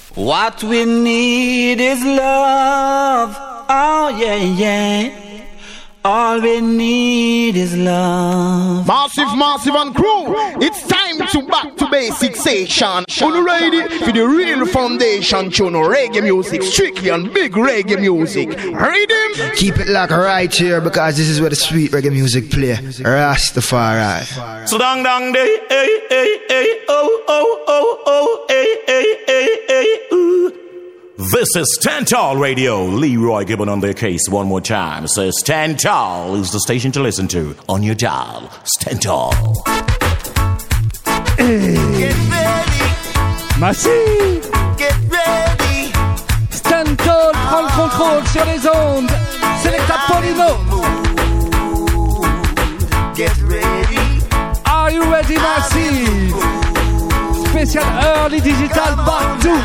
What we need is love. Oh yeah, yeah. All we need is love. Massive and crew. It's time to back to basic station. You ready for the real foundation tune? Reggae music, strictly and big reggae music. Ready? Keep it locked right here because this is where the sweet reggae music play. Rastafari. So dang day, oh, ooh. This is Stand Tall Radio. Leroy Gibbon on their case one more time. Says Stand Tall is the station to listen to on your dial. Stand Tall. Get ready. Massive. Get ready. Stand Tall prend le contrôle sur les ondes. Selecta Polino. Get ready. Are you ready, Massive? Spécial Early Digital Part 2.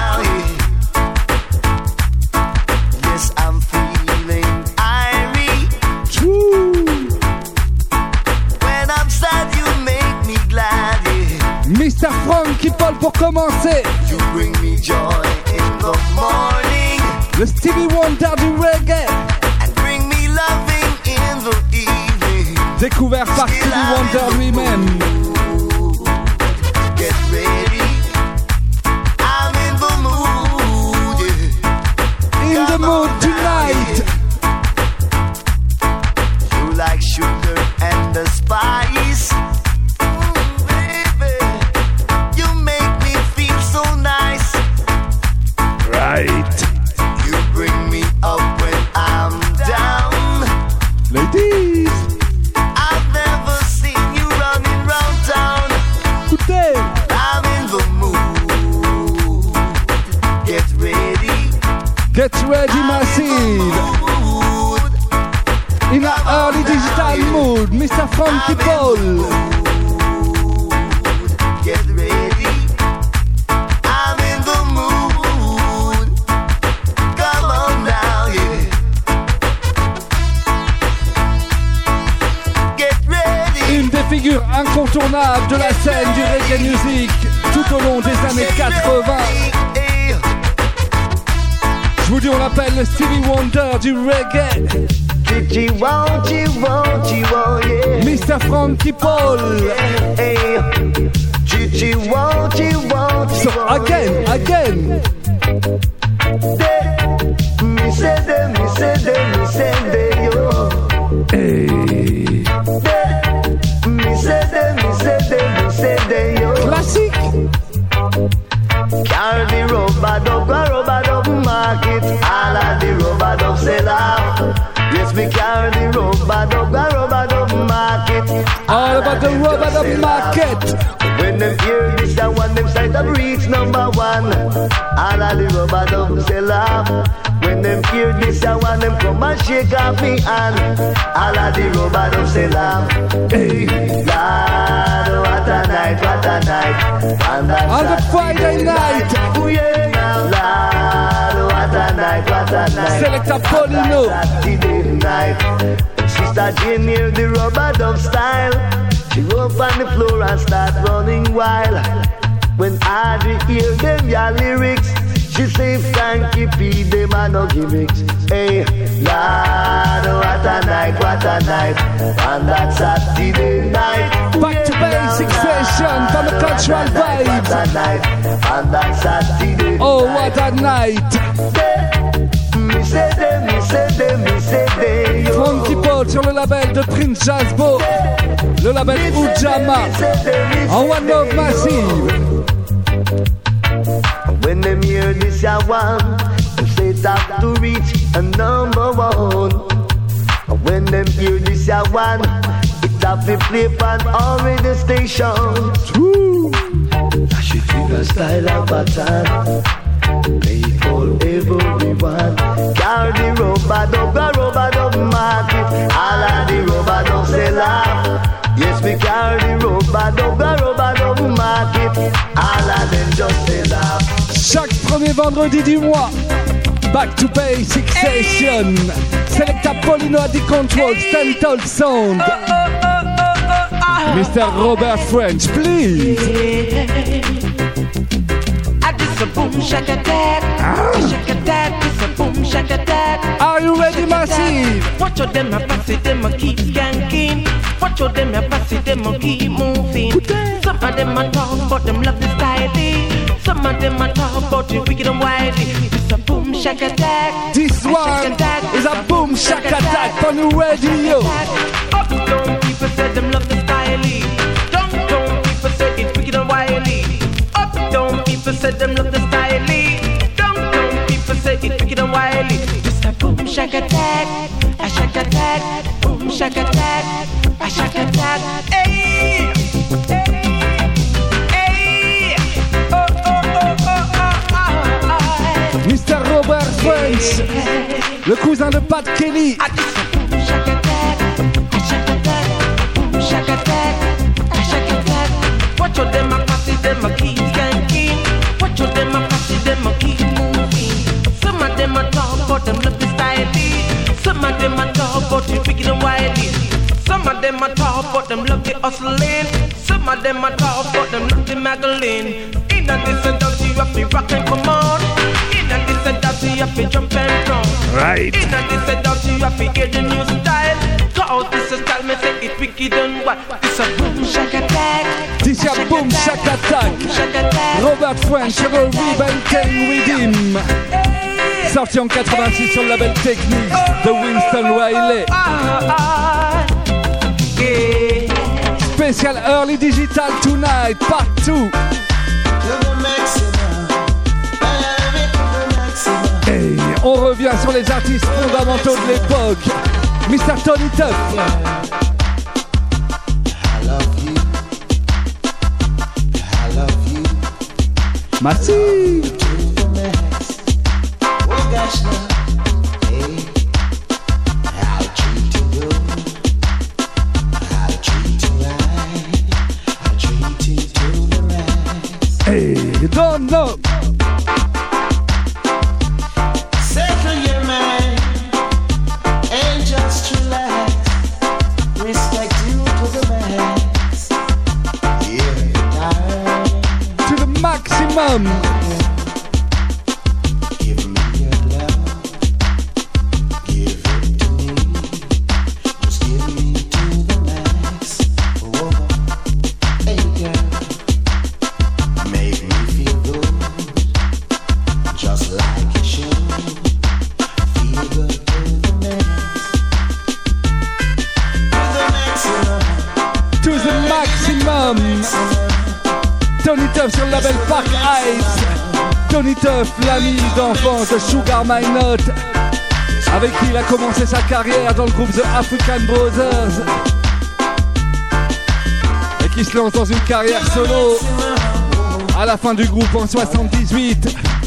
Yes, I'm feeling irie. True. When I'm sad, you make me glad. Yeah. Mr. Frankie Paul pour commencer. You bring me joy in the morning. Le Stevie Wonder du reggae. And bring me loving in the evening. Découvert par Stevie Wonder lui-même. Get ready. I'm in the mood. Yeah. In the mood tonight. You like sugar and the spice. Baby, you make me feel so nice. Right. You bring me up when I'm down. Ladies. I've never seen you running round town. Écoutez. I'm in the mood. Get ready. Get ready, Massive. In a early digital mood, Mr. Frankie Paul. Get ready. I'm in the mood. Come on now, yeah. Get ready. Une des figures incontournables de la scène du reggae music tout au long des années 80. Je vous dis, on l'appelle le Stevie Wonder du reggae. Gigi, won't you, yeah. Mr. Frankie Paul. Hey, Gigi, won't you, So again. Me say de, yo. Hey. Me say de, yo. Classique. Carry the rubber dub market. All of the rubber dub sell out. Yes, me carry the rubber dub market. All about the rubber dub market. When them hear this, I want them start to reach number one. All of the rubber dub sell out. When them hear this, I want them come and shake off me hand. All of the rubber dub sell out. Hey, Lord, what a night. And that's On the Friday night. Oh yeah, Lord, what a night. Selecta Polino. Saturday night. Sister Jane hear the rubber dub style. She go up on the floor and start running wild. When Audrey hear them your lyrics, she say Frankie P, them are no gimmicks. Hey, Lord, what a night. And that Saturday night. Back to basic session from the cultural vibes. And that Saturday Oh, what a night. Me say they, yo. Frankie Paul sur le label de Prince Jazzbo. Le label Ujamaa. En One Love Massive. When them hear this, I want them say it have to reach a number one. When them hear this, I want it have to play on all radio stations. True. Dash it in a style of a time. Play it for everyone. Carry the rubber dub market. All of the rubber dub sell out. Yes, we carry the rubber dub market. All of them just sell out. Chaque premier vendredi du mois. Back to basic session. Selecta Polino at the control. Stand Tall sound. Mr. Robert French, please. At the a boom shack attack. Shack attack, it's a boom shack attack. Are you ready, Massive? Watch out them a pass it, them a keep skanking. Watch out them a pass it, them a keep moving. Some of them a talk, but them love the styling. Some of them a talk about the wicked and wily. It's a boom shack attack. This one is a boom shack attack on the radio. Uptown people say them love the styling. Downtown people say it's wicked and wily. Uptown people say them love the styling. Downtown people say it's wicked and wily. It's a boom shack attack. A shack attack. Boom shack attack. A shack attack. Hey! Mr. Robert French, le cousin de Pat Kelly. Watch out them a pass it, them a keep skanking. Watch out them a pass it, them a keep moving. Some of them a talk but them love the styling. Some of them a talk but the wicked and wily. Some of them a talk but them love the hustling. Some of them a talk but them love the maggling. In a this and that you have to rock and come on. In a this and that you have to jump and run. Right. In a this and that you have to hear the new style. Cause this is style me say it wicked and what? It's a boom shack attack. This is a boom shack attack. Robert French revive and came with him. Sorti en 86 sur le label Technique de Winston Riley. Special Early Digital Tonight, Part 2. Et on revient sur les artistes fondamentaux de l'époque. Mr. Tony Tuff. Massive. Hey, you don't know. Settle your mind and just relax. Respect you to the max. Every time. To the maximum. Give me your love. Give it to me. Just give me to the max. Oh, hey girl. Make me feel good. Just like it should. Feel good to the max. To the maximum. Tony Tuff sur le label Park Ice. Tony Tuff, l'ami d'enfance de Sugar My Note, avec qui il a commencé sa carrière dans le groupe The African Brothers et qui se lance dans une carrière solo à la fin du groupe en 78.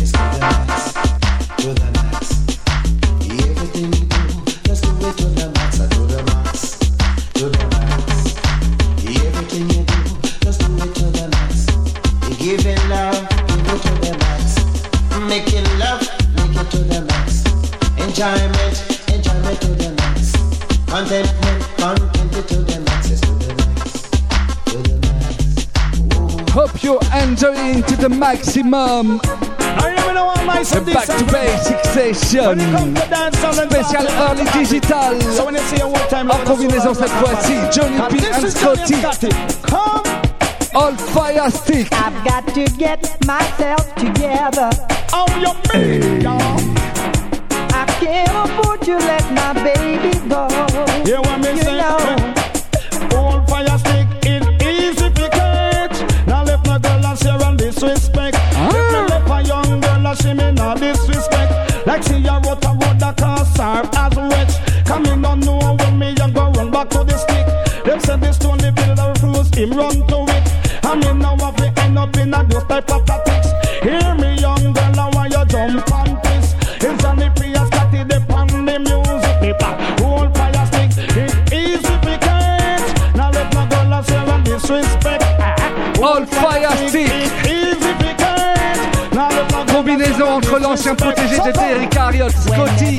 Giving love, give it to the max. Making love, make it to the max. Enjoyment, enjoyment to the max. Contentment, content to the max. Yes, to the max, to the max. Hope you're enjoying to the maximum. The Back to Basic Session. Spécial Early Digital. En combinaison cette fois-ci, Johnny P and Scotty. All Fire Stick. I've got to get myself together. Oh, you hey. I can't afford to let my baby go. You want me say? All Fire Stick is easy to catch. Now left my girl and share and disrespect. If me left a young girl and she me not disrespect. Like she a wrote a road that can serve as wretch. Come in don't know when me young go run back to the stick. Them said this stone the builder refuse him run to it. I mean now I fi end up in a those type of tactics. Hear me young girl, I want you jump on this. It's on the PS started the pan the music paper. Whole Fire Stick, it's easy to catch. Now let my girl share and disrespect. All Fire Stick. Easy to catch. Now let my combinaison entre l'ancien protégé de Derrick Harriott, Scotty,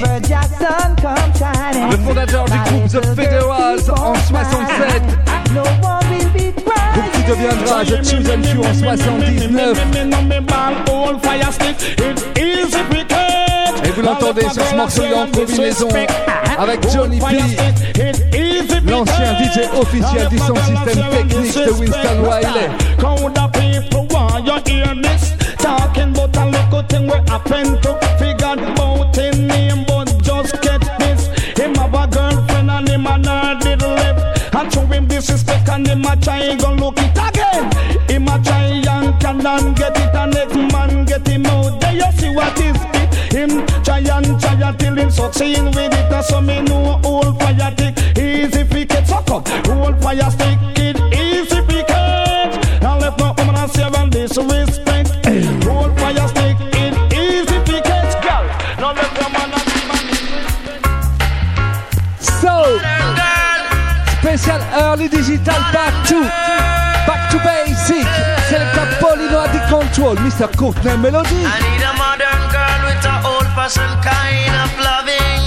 le fondateur du groupe The Federals en 67, groupe qui deviendra The Chosen Few en 79. Et vous l'entendez sur ce morceau en combinaison avec Johnny P, l'ancien DJ officiel du son système technique de Winston Wiley. Talking about a little thing we happen to figure out him name, but just get this. Him have a girlfriend and him and her did left. And show him disrespect and him a try go look it again. Him a try and can get it and next man get him out. There you see what is it. Him try till him succeed with it. So me know old fire tick easy fi get suck up. Old fire stick it easy fi get. And left no woman and save and disrespect. Old fire stick it easy fi get, girl. Now let the man and the man disrespect. So, special early digital back to basic. Selecta Paulino at the control, Mr. Courtney Melody. I need a modern girl with an old-fashioned kind of loving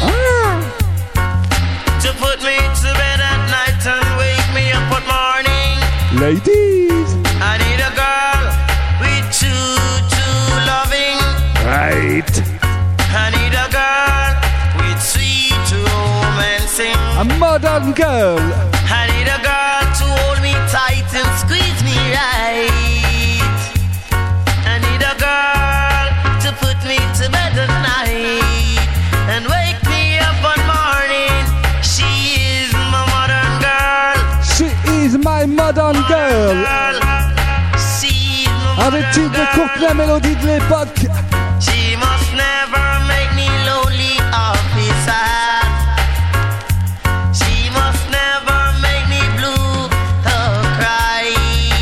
to put me to bed at night and wake me up at morning. Ladies, I need a girl with true loving. right. I need a girl with sweet romancing. A modern girl. I need a girl to hold me tight and squeeze me right. I need a girl to put me to bed at night and wake me up one morning. She is my modern girl. She is my modern girl. She is my Un des modern tubes de Courtney Melody de l'époque. She must never make me lonely or be sad. She must never make me blue or cry.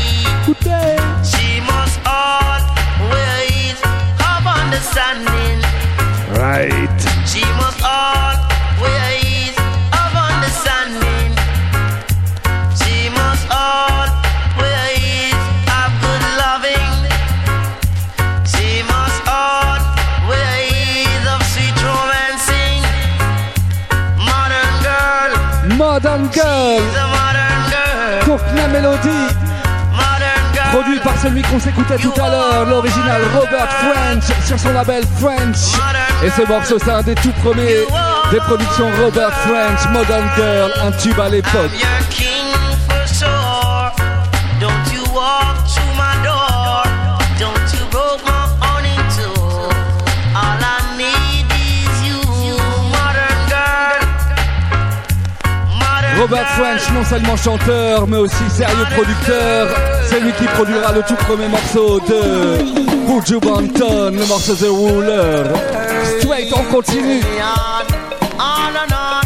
She must always have understanding. Right. She must always have understanding. She must always have good loving. She must always have sweet romancing. Modern girl, Modern girl. she's a modern girl. Courtney Melody. Modern girl. Produit par celui qu'on s'écoutait tout à l'heure, l'original Robert French sur son label French. Et ce morceau, c'est un des tout premiers des productions Robert French, Modern Girl, un tube à l'époque. I'm your king for sure. Don't you walk through my door. Don't you broke my heart in two. All I need is you, modern girl. Modern Robert girl. French, non seulement chanteur, mais aussi sérieux producteur. C'est lui qui produira le tout premier morceau de Buju Banton, le morceau The Ruler. Straight, on continue. On and on.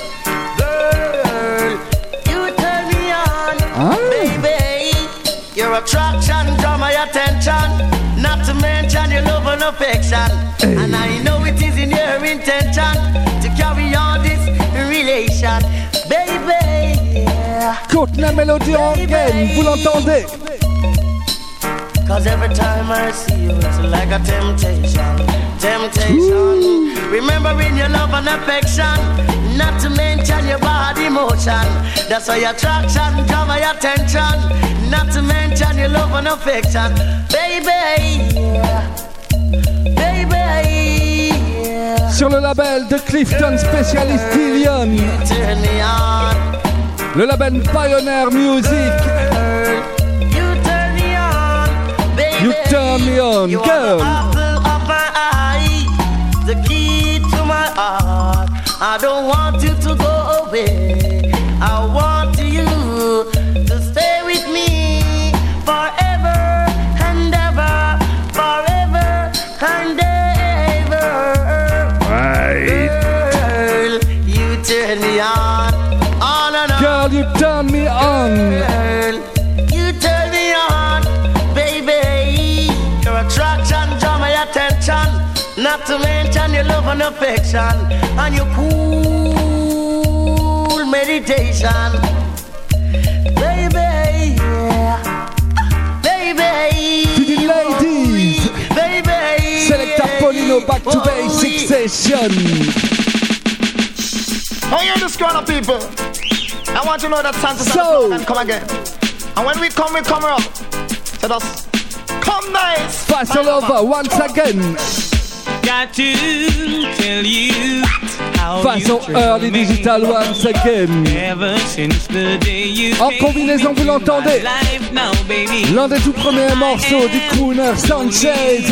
Girl, you turn me on, baby. Your attraction draw my attention. Not to mention your love and affection. And I know it is in your intention to carry on this relation, baby. Yeah. Courtney Melody en gain, vous l'entendez? Cause every time I see you, it's like a temptation. Temptation. Remembering your love and affection. Not to mention your body motion. That's why your attraction draw my attention. Not to mention your love and affection. Baby, yeah. Baby, yeah. Sur le label de Clifton Specialist Dillion. Turn me on. Le label Pioneer Music. You turn me on, baby. You turn me on, You girl. are the apple of my eye, the key to my heart. I don't want you to go away. I want you to stay with me forever and ever, forever and ever. Right. Girl, you turn me on and on. Girl, you turn me on. Girl, you turn me on, baby. Your attraction draw my attention. Not to mention your love and affection and your cool meditation, baby. Yeah. Baby. To the ladies. Baby. Selecta Paulino Back to Basic Session. Oh, you're the squad of people. I want to know that Santa So, can come again. And when we come up. So just come nice. Pass all over once again. Got to tell you how façon early digital once again. Ever since the day you en combinaison, vous l'entendez, l'un des tout premiers morceaux du crooner Sanchez,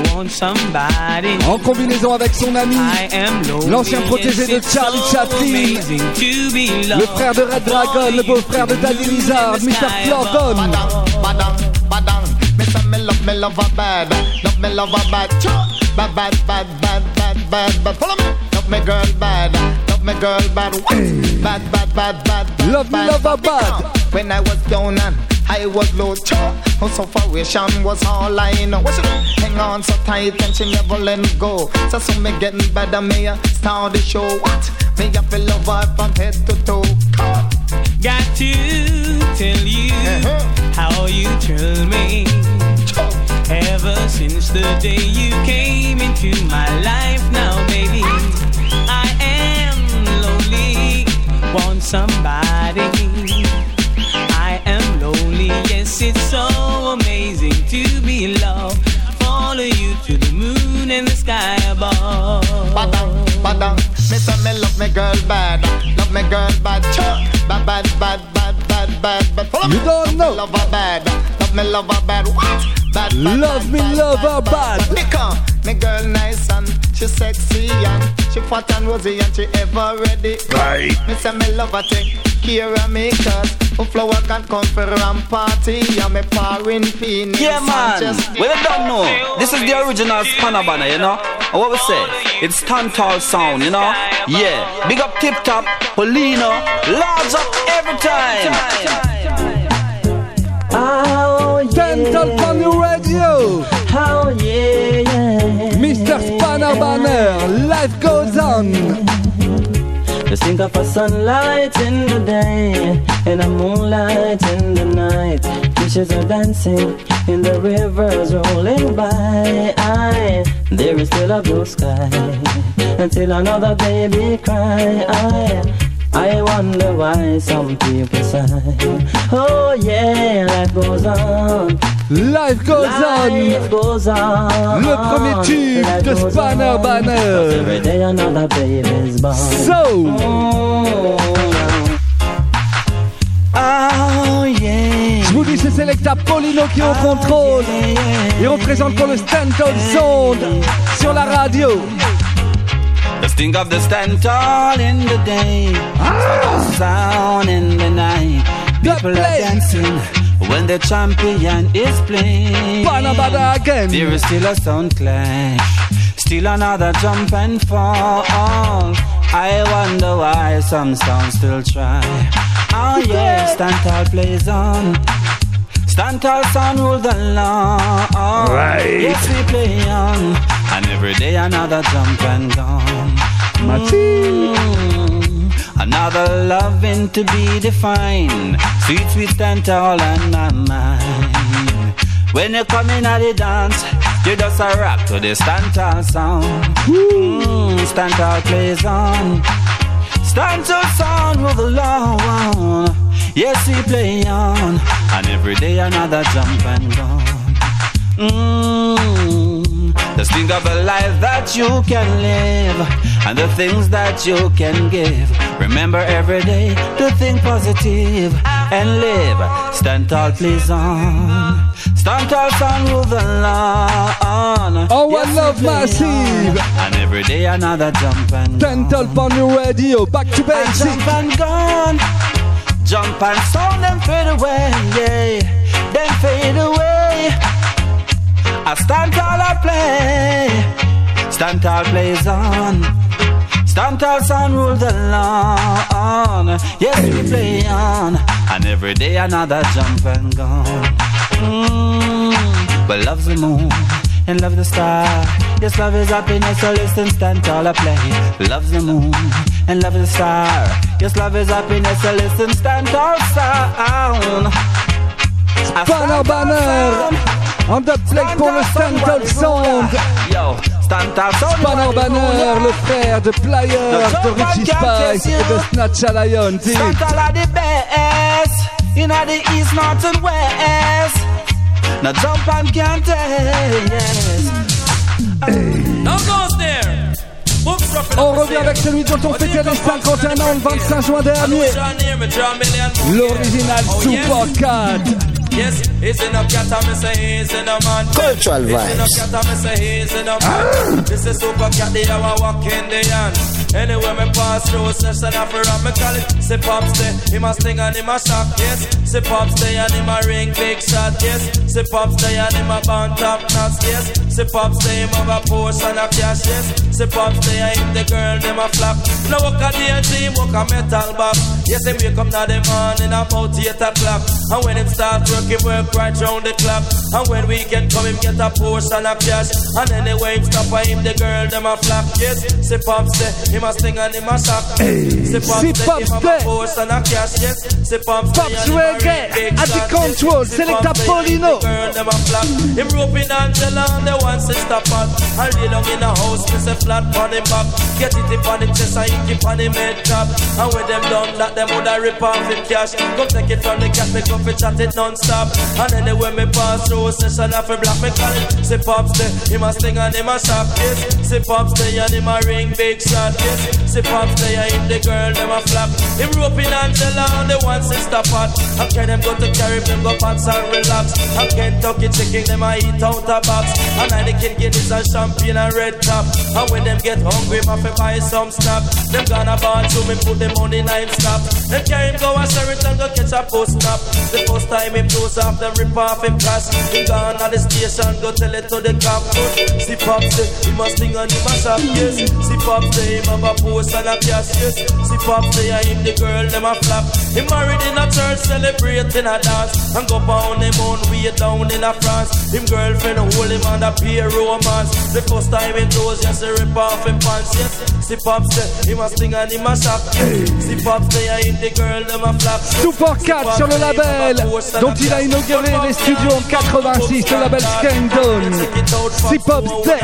en combinaison avec son ami, l'ancien protégé de Charlie Chaplin, le frère de Red Dragon, le beau-frère de Daddy Lizard, Mr. Florgon. Me love her bad, bad. Follow me. Love me girl bad, bad. Love me her bad. When I was down and I was low, her sufferation was all I know. Hang on so tight and she never let me go. So me getting better, me start the show. What? Me I feel love her from head to toe. Got to tell you how you thrill me. Ever since the day you came into my life, now baby, I am lonely, want somebody. I am lonely, yes, it's so amazing to be loved. Follow you to the moon and the sky above. Badang, me say me love me girl bad, bad. Follow me. You don't know. Love her bad, love her bad. What? Bad, love her bad. Because me girl nice and she sexy and she fat and rosy and she ever ready. Right. Me say me love her take care of me cause a flower can come for a party and me pouring penis. Yeah man, well you don't know, this is the original Spanner Banner, you know. And what we say, it's Stand Tall sound, you know. Yeah, big up Tip Top, Polino, large up every time. Oh, yeah. Stand Tall on the radio. Oh, yeah. Mr. Spanner Banner, life goes on. Just think of a sunlight in the day and a moonlight in the night. Fishes are dancing in the rivers rolling by. There is still a blue sky until another baby cry. I wonder why some people sigh. Oh yeah, life goes on. Life goes on. Life goes on. Le premier tube de Spanner Banner. Every day another baby's born. So. Oh yeah. Je vous dis, c'est Selecta Polino qui est au contrôle. Il représente pour le Stand Tall Sound sur la radio. Just think of the stand tall in the day, sound in the night. People are dancing when the champion is playing. Banabada again. There is still a sound clash, still another jump and fall. I wonder why some sounds still try. Oh yeah, stand tall plays on. Stand tall sound rule the law. Right. Yes, we play on. And every day another jump and gone. Another loving to be defined. Sweet, sweet stand tall on my mind. When you come in at the dance, you just a rock to the stand tall sound. Stand tall plays on. Stand tall sound with the law. Yes, we play on. And every day another jump and gone. Just think of a life that you can live and the things that you can give. Remember every day to think positive and live. Stand tall, please on. Stand tall, son, rule the law. Oh, yes, love massive. And every day another jump and Stand tall on the radio, back to basics. Jump and gone. Jump and sound them fade away, yeah. Them fade away. I stand tall, I play. Stand tall plays on. Stand tall, son, rule the law. Yes, we play on. And every day another jump and gone. But love's the moon and love the star. Yes, love is happiness, so listen, stand tall, I play. Love's the moon and love the star. Yes, love is happiness, so listen, stand tall sound. Spanner Banner en dubplate pour le Stand Tall Sound. Spanner Banner, le frère de Pliers, de Richie Spice et de Snatch Lion. Stand tall are the best. in the east, north and west. Now jump and can't yes. Now goes there. On revient avec celui dont on fêtait les 51 ans le 25 juin dernier. L'original Super Cat. Yes, it's in a cat and me say he's in a man. Cultural It's in a vibes. cat and me say he's in a man. This is Super Cat, the hour walk in the hand. Anyway, me pass through session after me call it. Say pop stay, he must sting and he must shock, yes. Say pop stay and he must ring big shot, yes. Say pop stay and he must band top knots, yes. Say pop stay, him have a portion of cash, yes. Say pop stay and him the girl, them a flap. Now walk a day team, walk a metal box. Yes, him wake up now the morning about 8 o'clock. And when him start work, him work right round the clock. And when weekend come, him get a portion of cash. And anyway, him stop and him the girl, them a flap, yes. Say pop stay, him a sting and him a shock. Say pop stay, him have a portion of cash, yes. Say pop stay and him a ring big at the control, Selecta Polino. Girl, them a flap. Him roping Angela and the one sister pot. And lay down in a house, me say flat on him back. Get it up on him chest and him keep on him head top. And when them done that, them woulda rip off him cash. Come take it from the cat, me come fi chat it non-stop. And anyway me pass through session off a black, me call it. Say pop stay, him a sting and him a shock, yes. Say pop stay and him a ring big shot, yes. Say pop stay and him the girl, them a flap. Him roping Angela and the one sister pot. And can them go to Caribbean, go pants and relax. And Kentucky chicken, them a eat out a box. And Heineken Guinness and champagne and red top. And when them get hungry, ma fi buy some snap. Them gonna bar to me, put them on in him stop. Them carry him go a Sheraton, go catch a post snap. The first time him close off, them rip off him cash. Him gone at the station, go tell it to the cop. See pop say, he must sing and he must have, yes. See pop say, him have a post and a cash, yes. See pop say, and him the girl, them a flap. He married in a church, celebrating a dance. And go pound him on way down in a France. Him girlfriend hold him on a peer romance. The first time him close, yes, he rip off him pants, yes. See pop say, he must sing and he must have, yes. See pop say, and him the girl, them a flap. Super Cat sur le label dont il a inauguré les studios en 86, le label Skandon. C'est Pop Stay.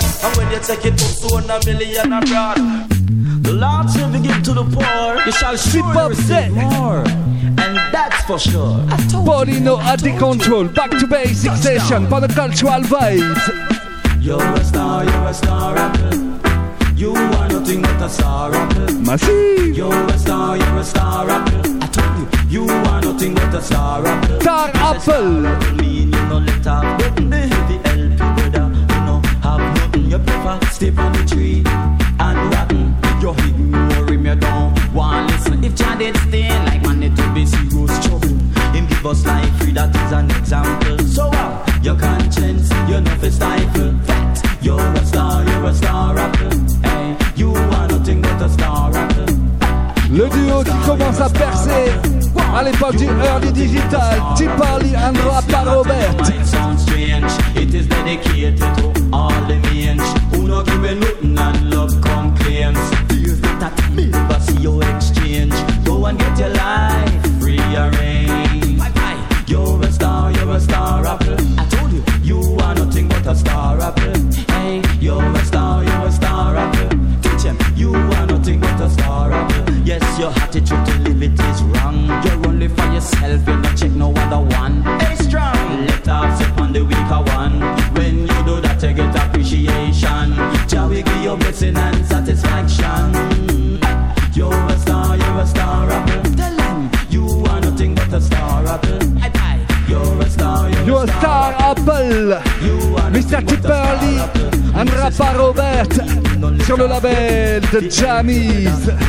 The Lord shall be given to the poor. You shall surely receive more. And that's for sure. Polino at the control. Back to basic session for the cultural vibes. You're a star rapper. You are nothing but a star rapper. Massive. You're a star rapper. I told you, you are nothing but a star rapper. Star Apple. Mean you no let up nothing. The LP brother, you no have nothing. You prefer step on the tree and rotten. You ignore him, you don't want listen. If Jah did stay like money to be serious trouble, him give us life free, that is an example. So your conscience, you know fi stifle. Fact, you're a star rapper. Hey, you are nothing but a star rapper. Le duo qui commence à percer à l'époque du early digital, Tipali and Rapper Robert. Might sound strange, it is dedicated to all the mange who no give a nothing and love complaints. Fears that never see you exchange. Go and get your life rearranged. You're a star rapper. I told you, you are nothing but a star rapper. Hey, you're a star rapper. Teach him, you are nothing but a star rapper. Yes, your attitude to live it is wrong. You're only for yourself, you don't check no other one. Hey, strong. Let off sip on the weaker one. When you do that, you get appreciation. Jah will give you blessing and satisfaction. You're a star rapper. Tell him, you are nothing but a star rapper. You're a star Apple. Mr. Tipperley and Rapper Robert sur le label de Jammies.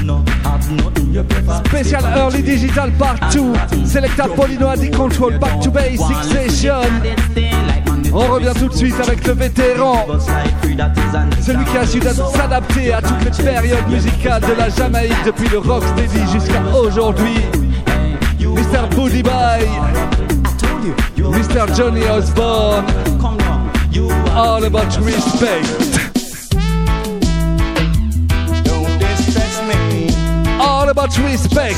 Special Early Digital Part 2. Selecta Polino at the control. Back to basic session. On revient tout de suite avec le vétéran, celui qui a su s'adapter à toutes les périodes musicales de la Jamaïque depuis le Rocksteady jusqu'à aujourd'hui. Mr. Buddy Bye, Mr. Johnny Osborne, all about respect. All about respect.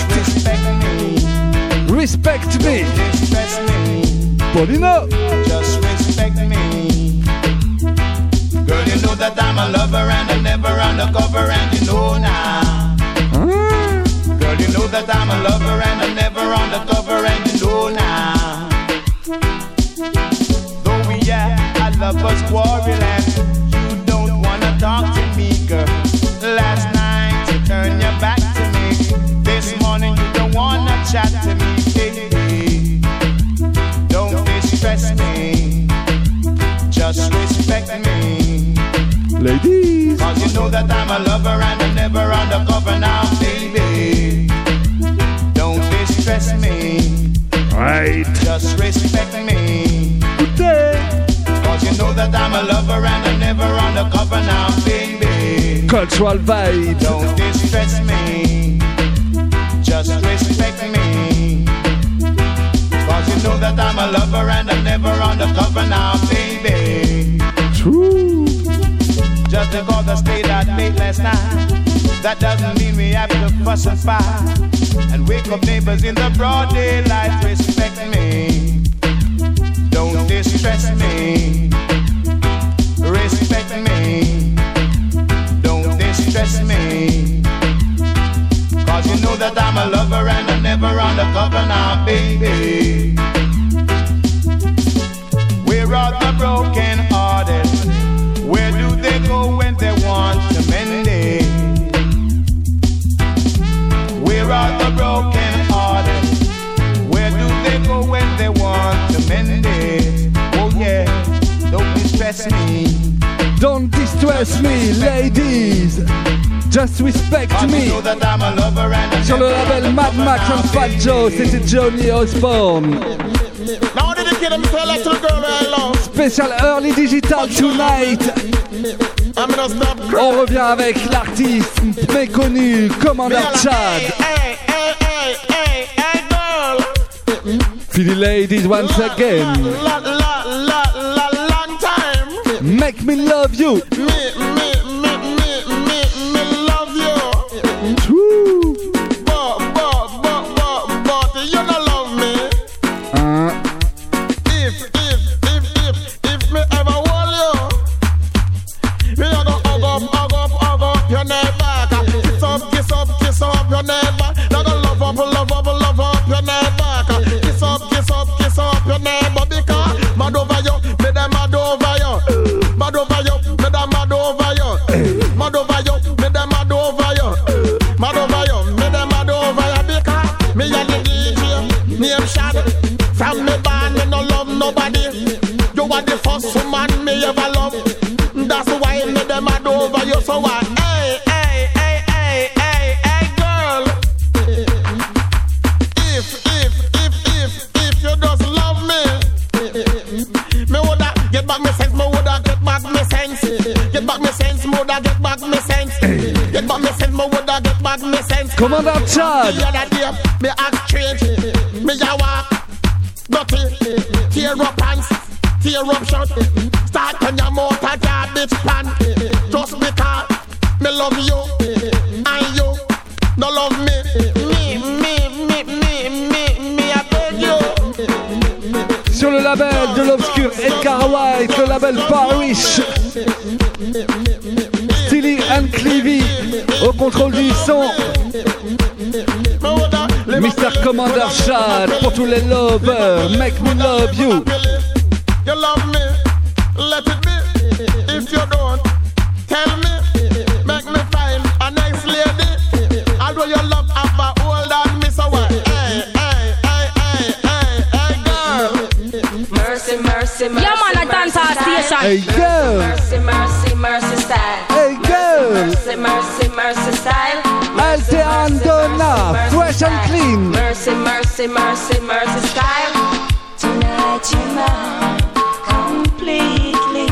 Respect me. Polino. Just respect me. Girl, you know that I'm a lover and I'm never undercover, and you know now. Girl, you know that I'm a lover and I'm never undercover and you know now. Though we are lovers quarreling, you don't wanna talk to me, girl. Last night you turned your back to me. This morning you don't wanna chat to me. Hey, don't distress me. Just respect me. Ladies, cause you know that I'm a lover and I'm never undercover now, baby. Don't distress me. Right. Just respect me. Good day. Cause you know that I'm a lover and I'm never undercover now, baby. Cultural vibe. Don't distress me. Just respect me. Cause you know that I'm a lover and I'm never undercover now, baby. True. Just because I stayed out late last night, that doesn't mean we have to fuss and fight. And wake up neighbors in the broad daylight. Respect me. Don't distress me. Respect me. Don't distress me. Cause you know that I'm a lover and I'm never undercover now, baby. Where are the broken hearted? Where do they go when they want to mend it? Where are the broken hearted? Where do they go when they want to mend it? Oh yeah, don't distress me. Don't distress me, ladies. Just respect me. Sur le label Mad Max and Fat Joe, c'était Johnny Osborne. Spécial Early Digital Tonight. On revient avec l'artiste méconnu, Commander Chad. Philly ladies once again. Make me love you. True. But you don't love me. If me ever hold you, me a go hug up your neck. Kiss up your neck. Now go love up your neck. Kiss up your neck. Because mad over you, me dem mad over you. Mad over you, me dem mad over you. Mad over you, me dem mad over you. Mad over you, me dem mad over you. Because me a the DJ, name Shad. From me born, me no love nobody. You are the first woman me ever love. That's why me dem mad over you. So what? Hey, girl. If you just love me, me woulda get back me sense. Me woulda get back me sense. Get back me sense. Me woulda get back me sense. Get back me sense. Me woulda get back me sense. Commander Chad. The other day, me act strange. Me a walk dirty, tear up pants, tear up shirt. Start on your motor, garbage pan. Just because me love you and you no love me. Me I beg you. Sur le label de l'obscur Edgar White, le label Parish. Stilly and Clevie au contrôle du son. Mr. Commander Chad pour tous les lovers. Make me love you. You love me, let it be. If you don't, tell me. Make me find a nice lady. Although your love have a hold on me, so what? Hey, girl. Mercy, mercy, mercy. Yeah, man, I dance our station. Hey, girl. Mercy, mercy, mercy style. Hey, girl. Mercy, mercy, mercy style. Alte Andona, fresh and clean. Mercy, mercy, mercy, mercy style. Tonight you're mine completely.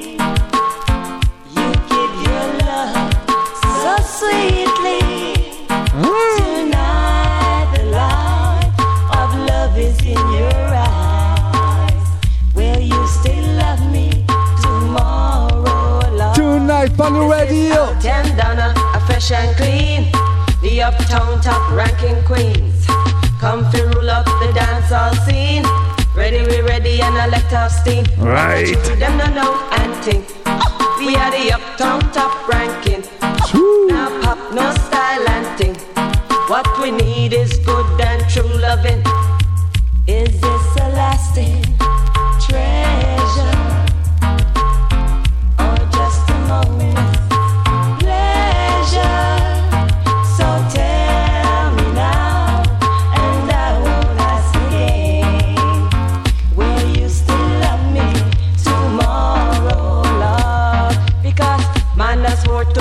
You give your love so sweetly. Tonight the light of love is in your eyes. Will you still love me tomorrow, Lord? Tonight on the radio. Donna, a fresh and clean. The uptown top ranking queens. Come to rule up the dancehall scene. Ready, we ready, and I let off steam. Right. Them no know and think. We are the uptown top ranking. True. Now pop, no style and thing. What we need is good and true love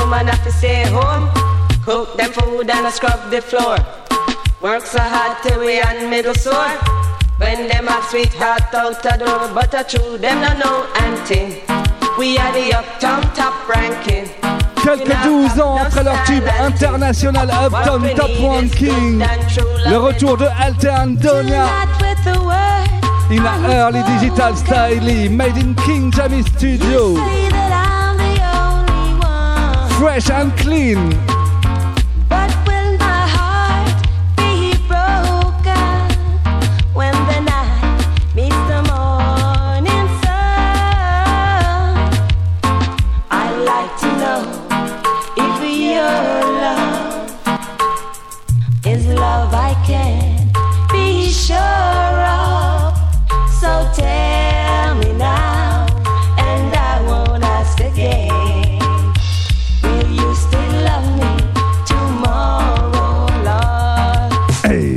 woman have to stay home, cook them food and scrub the floor. Work so hard till we on middle sore. When them have sweetheart out the door, but I true them no know auntie. We are the uptown top ranking. Quelques 12 ans après leur tube international Uptown Top Ranking, le retour de Alter Antonia in a early digital style, made in King Jammy Studio, fresh and clean. But will my heart be broken when the night meets the morning sun? I'd like to know if your love is love I can be sure of. So tell me now, and I won't ask again. Will you still love me tomorrow, Lord? Hey.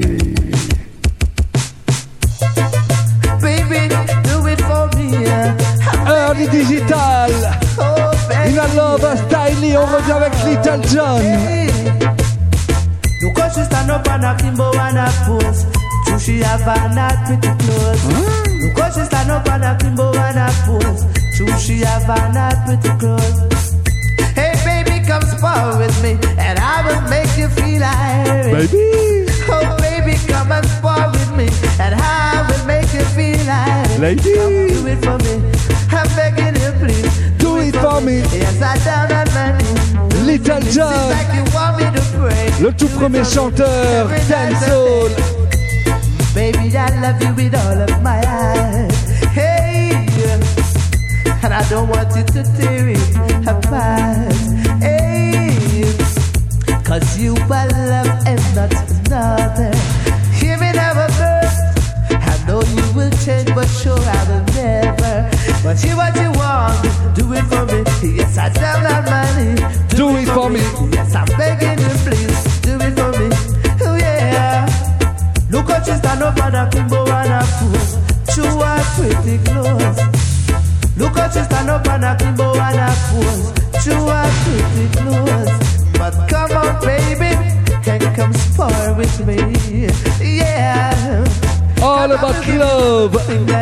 Baby, do it for me. Early digital. In a lover style, on revient avec Little John. Look how she stand up on a Kimbo and a pose. Do she have a knot pretty close? Look how she stand up on a Kimbo and a pose. Do she have a knot pretty close? Hey baby, come spar with me and I will make you feel irate. Baby. Oh baby, come and spar with me and I will make you feel irate. Lady. Come do it for me. I'm begging you please. Do it for me. Yes, I down on my knees. Little John, like you want me to pray. le tout premier chanteur dancehall. Baby, I love you with all of my heart. Hey, and I don't want you to tear it apart. Hey, cause you are love and not another. Hear me now, bird. I know you will change, but sure I will never. But see what you want, do it for me. Yes, I down on my knees. Do it for me. Yes, I'm begging you, please. Do it for me. Oh yeah. Look how she stand up on a Kimbo and a pose. She was pretty close. Look how she stand up on a Kimbo and a pose. She was pretty close. But come on, baby, can come spar with me? Yeah. All about love.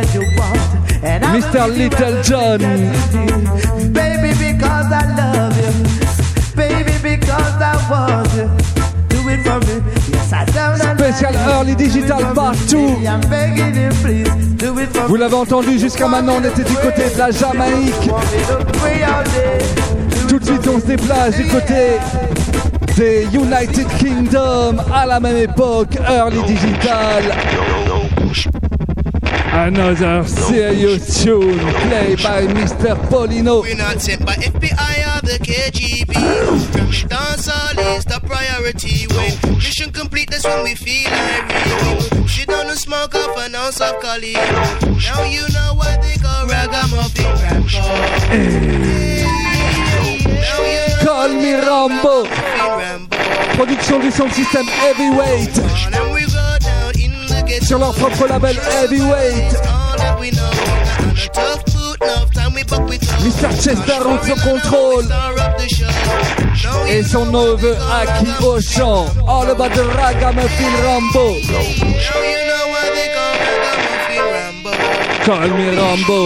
Mr. Little John. Baby, because I love you. Baby, because I want you. Do it for me. Yes, I don't. Spécial Early Digital partout. I'm begging you, please. Do it for me. Vous l'avez entendu, jusqu'à maintenant on était du côté de la Jamaïque. Tout de suite on se déplace du côté des United Kingdom à la même époque, Early Digital. Another serious tune played by Mr. Paulino. We're not sent by FBI or the KGB. Dancehall is the priority. When mission complete, that's when we feel like real. She don't smoke off an ounce of Cali. Now you know what they call ragamuffin Rambo. Call me Rambo. Production du son système Heavyweight. Sur leur propre label Heavyweight. Mr. Chester Roots au contrôle. Et son neveu Aki au chant. All about the ragamuffin Rambo. Call me Rambo.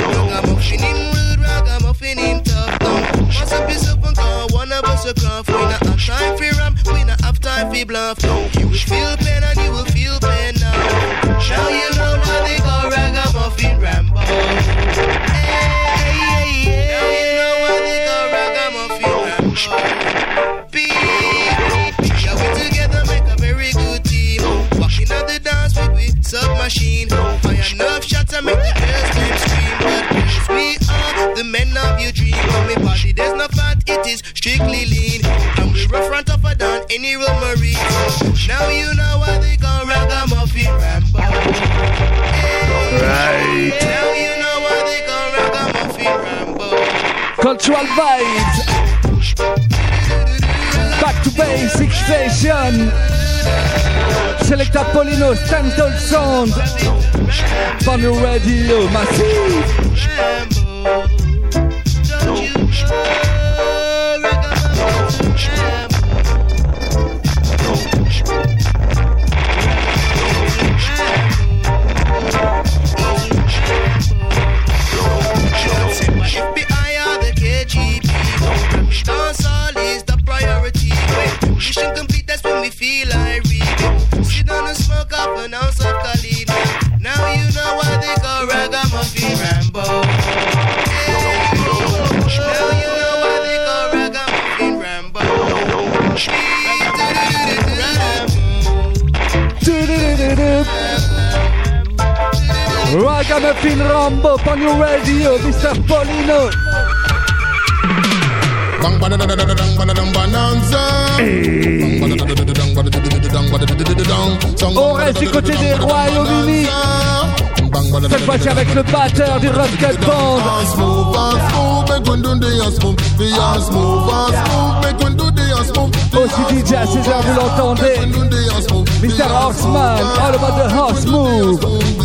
One of us a craft. We not have time for ram, we not have time for bluff. You will feel pain and you will feel pain now. Now you know why they call ragamuffin Rambo. Hey, now you know why they call ragamuffin Rambo. Yeah, we together make a very good team. Walking out the dance with submachine. Fire enough shots and make the girls them scream. But yes, we are the men of your dream. On my body there's no fat, it is strictly lean. And we rough front of a down any road marine. Now you know why they call ragamuffin Rambo. Right. Now you know why they call ragamuffin Rambo. Cultural vibes. Back to basic station. Selecta Paulino, Stanton Sound. On the radio, massive. Ragamuffin Rambo on your radio, Mr. Paulino. On reste du côté des Royaumes-Unis. Cette fois-ci avec le batteur du Rocket Band. Aussi DJ à 16h, vous l'entendez. Mr. Horseman, all about the horse move.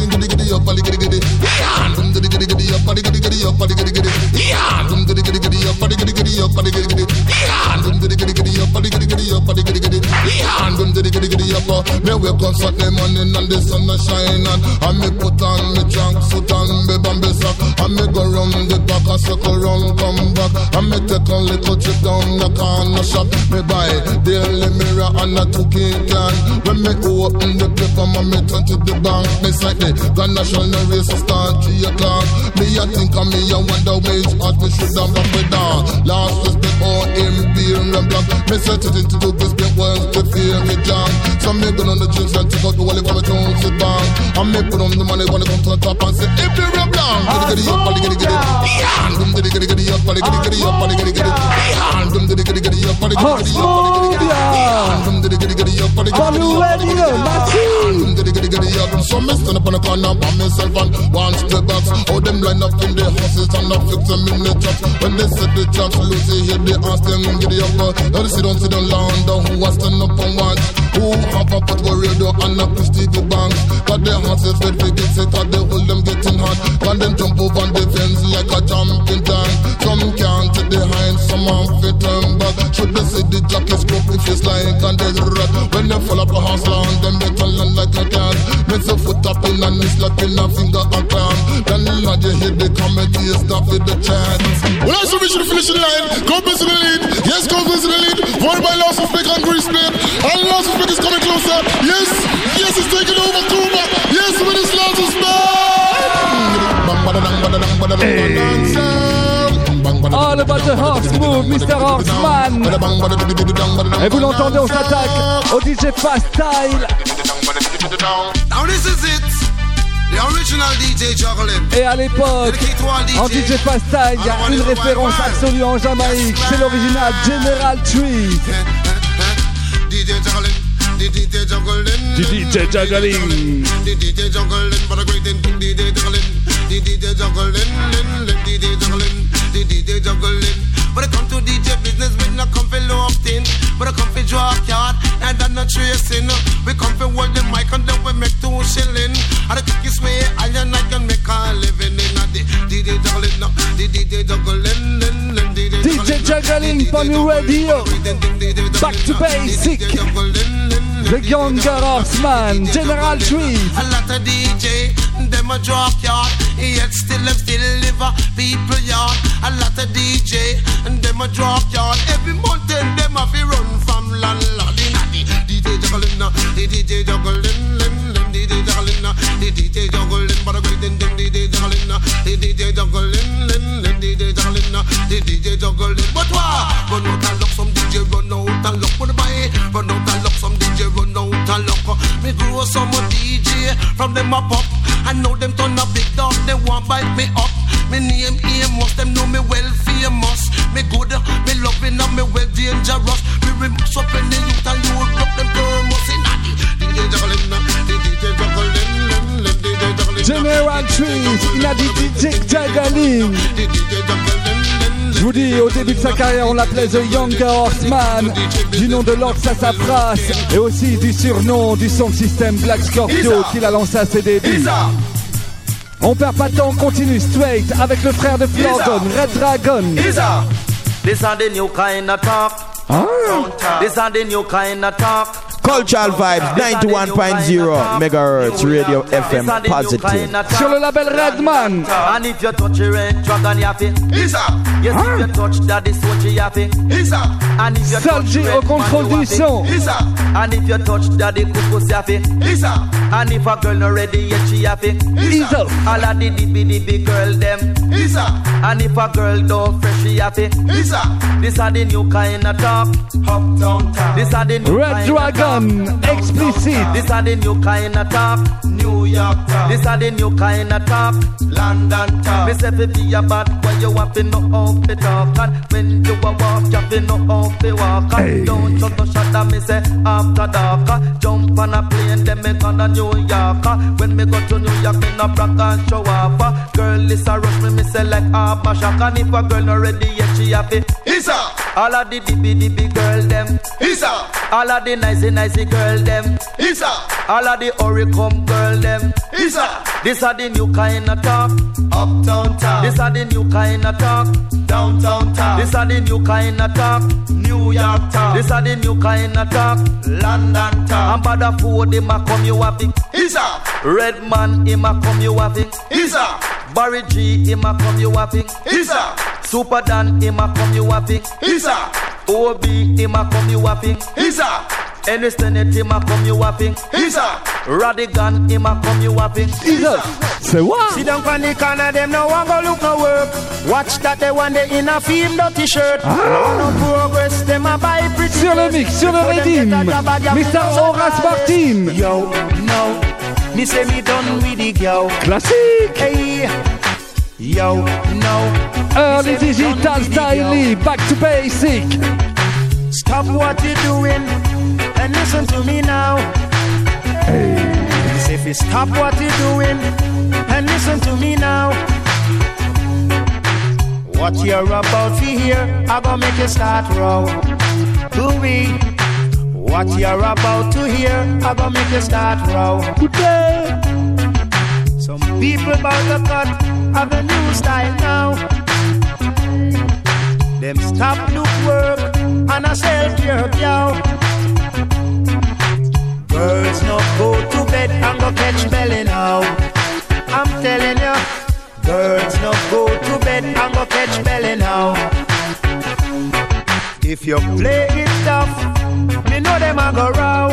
Me wake up Saturday morning and the sun a shine and me put on me junk suit and me bambi sock and me go round the back and circle round come back and me take a little trip down the corner shop. Me buy daily mirror and a 2 can. When me open the paper, me turn to the bank. Me sight the Grand National Race start 3 o'clock. Me a think of me a wonder which part me should have back with down. Last was before him beer and black. Me set it into the biscuit was the favorite jam. So me go on the drinks and take out the wallet from my tones to bank. And me put on the money when I come to the top and say, if you're a blank, giddy up, giddy giddy up, giddy giddy giddy up, giddy giddy up, giddy giddy giddy up, giddy giddy giddy up, giddy giddy up. So me stand up on the corner by myself and one step back. How them line up in the houses and not fix them in the trucks. When they set the traps loose, they hear they ask them giddy up. Now they sit down land who was stand up and watch. Who have a portable radio and a Christy the bank. Got their horses ready to get set and they hold them getting hot. Can them jump over the fence like a jumping tank. Some can't take the hind, some have fit turn back. Should they see the jacket scope if it's like and there's rat. When they fall up the house land, them they turn land like a cat. Makes a foot up in and it's like in a finger a clam. Then lad you hear the comedy stop with the chant. Well, I we should finish the line. Compass in the lead. Yes, compass in the lead. Won by Lost of Flick and Grease Plate. And Lost of Flick is coming closer. Yes, yes, it's taking over Cuba. Yes, with his Lost of All about the horse move, Mr. Horseman. Et vous l'entendez, on s'attaque au DJ Fast Style. Now this is it. The original DJ juggling. Et à l'époque, en DJ Fast Style, il y a une référence absolue en Jamaïque. C'est l'original General Tree. DJ juggling. The DJ juggling. The DJ juggling. The DJ juggling. But a great thing. DJ juggling. The DJ juggling. The DJ juggling. The DJ juggling. But I come to DJ business, we not come for low thing. But I come for draw card, and I'm not tracing. We come for hold the mic and then we make 2 shilling. And the quickest way, I can make a living in the DJ juggling. The DJ juggling. DJ juggling on your radio. Back to basic. The younger Horseman, General Tree. A lot of DJ, them a drop yard, yet still live a people yard. A lot of DJ, and them a drop yard. Every month and them a fi run from landlord. DJ juggling, the DJ juggling, the DJ juggling, the DJ juggling, but a great thing, DJ juggling, the DJ juggling, the DJ juggling, the DJ juggling. But why? Run out and look, some DJ run out and look for the buy. Run out and look, some DJ run out and look. Me grow some DJ from them up up. I know them turn a big dog, they want bite me up. Me name Amos, them know me well famous. Me good, me loving, and me well dangerous. Me remix up in the youth and you rock them thermos in the DJ juggling, the DJ juggling, the DJ juggling. General Trees, il a dit DJ juggling. Je vous dis, au début de sa carrière, on l'appelait The Younger Horseman, du nom de Lord Sassafras, et aussi du surnom du son système Black Scorpio qu'il a lancé à ses débuts. On perd pas de temps, on continue straight avec le frère de Flordon, Red Dragon. This are the new kind of talk. This are the new kind of talk. Cultural Vibes 91.0 MHz Radio FM Positive. Sur le label Redman. And if you touch a red dragon, you have it. Yes, if you touch that, is what you have it. And if you touch au contrôle du son. And if you touch that, the cuckoo, you have it. And if a girl not ready yet, she have it. All of the DB girl them. And if a girl don't fresh, she have it. This are the new kind of talk. Uptown talk. This are the new Red kind Dragon. London, explicit. This are the new kind of talk, New York talk. This are the new kind of talk, London talk. Me say fi be a bad boy, you have to know how to talk. And when you a walk, you have to know how to walk. And don't shut the shot that me say after dark. Jump on a plane, then me gonna New York. When me go to New York, me no brag and show off. Girl, this a rush me say like a shock. And if a girl not ready yet, she have it. Isa. All of the dibby girl them. Isa. All of the nicey girl them. Isa. All of the Oricum girl them. Isa. This are the new kind of talk. Uptown talk. This are the new kind of talk. Downtown talk. This are the new kind of talk. New York talk. This are the new kind of talk. London talk. And by the food him a come you have it. Isa. Redman him a come you have it. Isa. Barry G him a come you have it. Isa. Super Dan him a come you have it. Isa. OB him a come you have it. Isa. Any Senate him a come you have it. Isa. Radigan him a come you have it. Isa. Say what? See them on the corner, them no one go look no work. Watch that they want the inner film dirty shirt. No progress, them a buy pretty. Sur le mix, sur le redeem, Mr. Horace Martin. Yo, no, me say me done with the girl. Classique. Hey, yo, no. Early digital style, back to basic. Stop what you're doing and listen to me now. Hey. Say if you stop what you're doing and listen to me now. What you're about to hear, I gonna make you start row. Do we? What you're about to hear, I gonna make you start row. Today. Some people about the cut have a new style now. Them stop look work and I sell pure cow. Girls no go to bed and go catch belly now. I'm telling you, girls no go to bed and go catch belly now. If you play it tough, me know them a go row.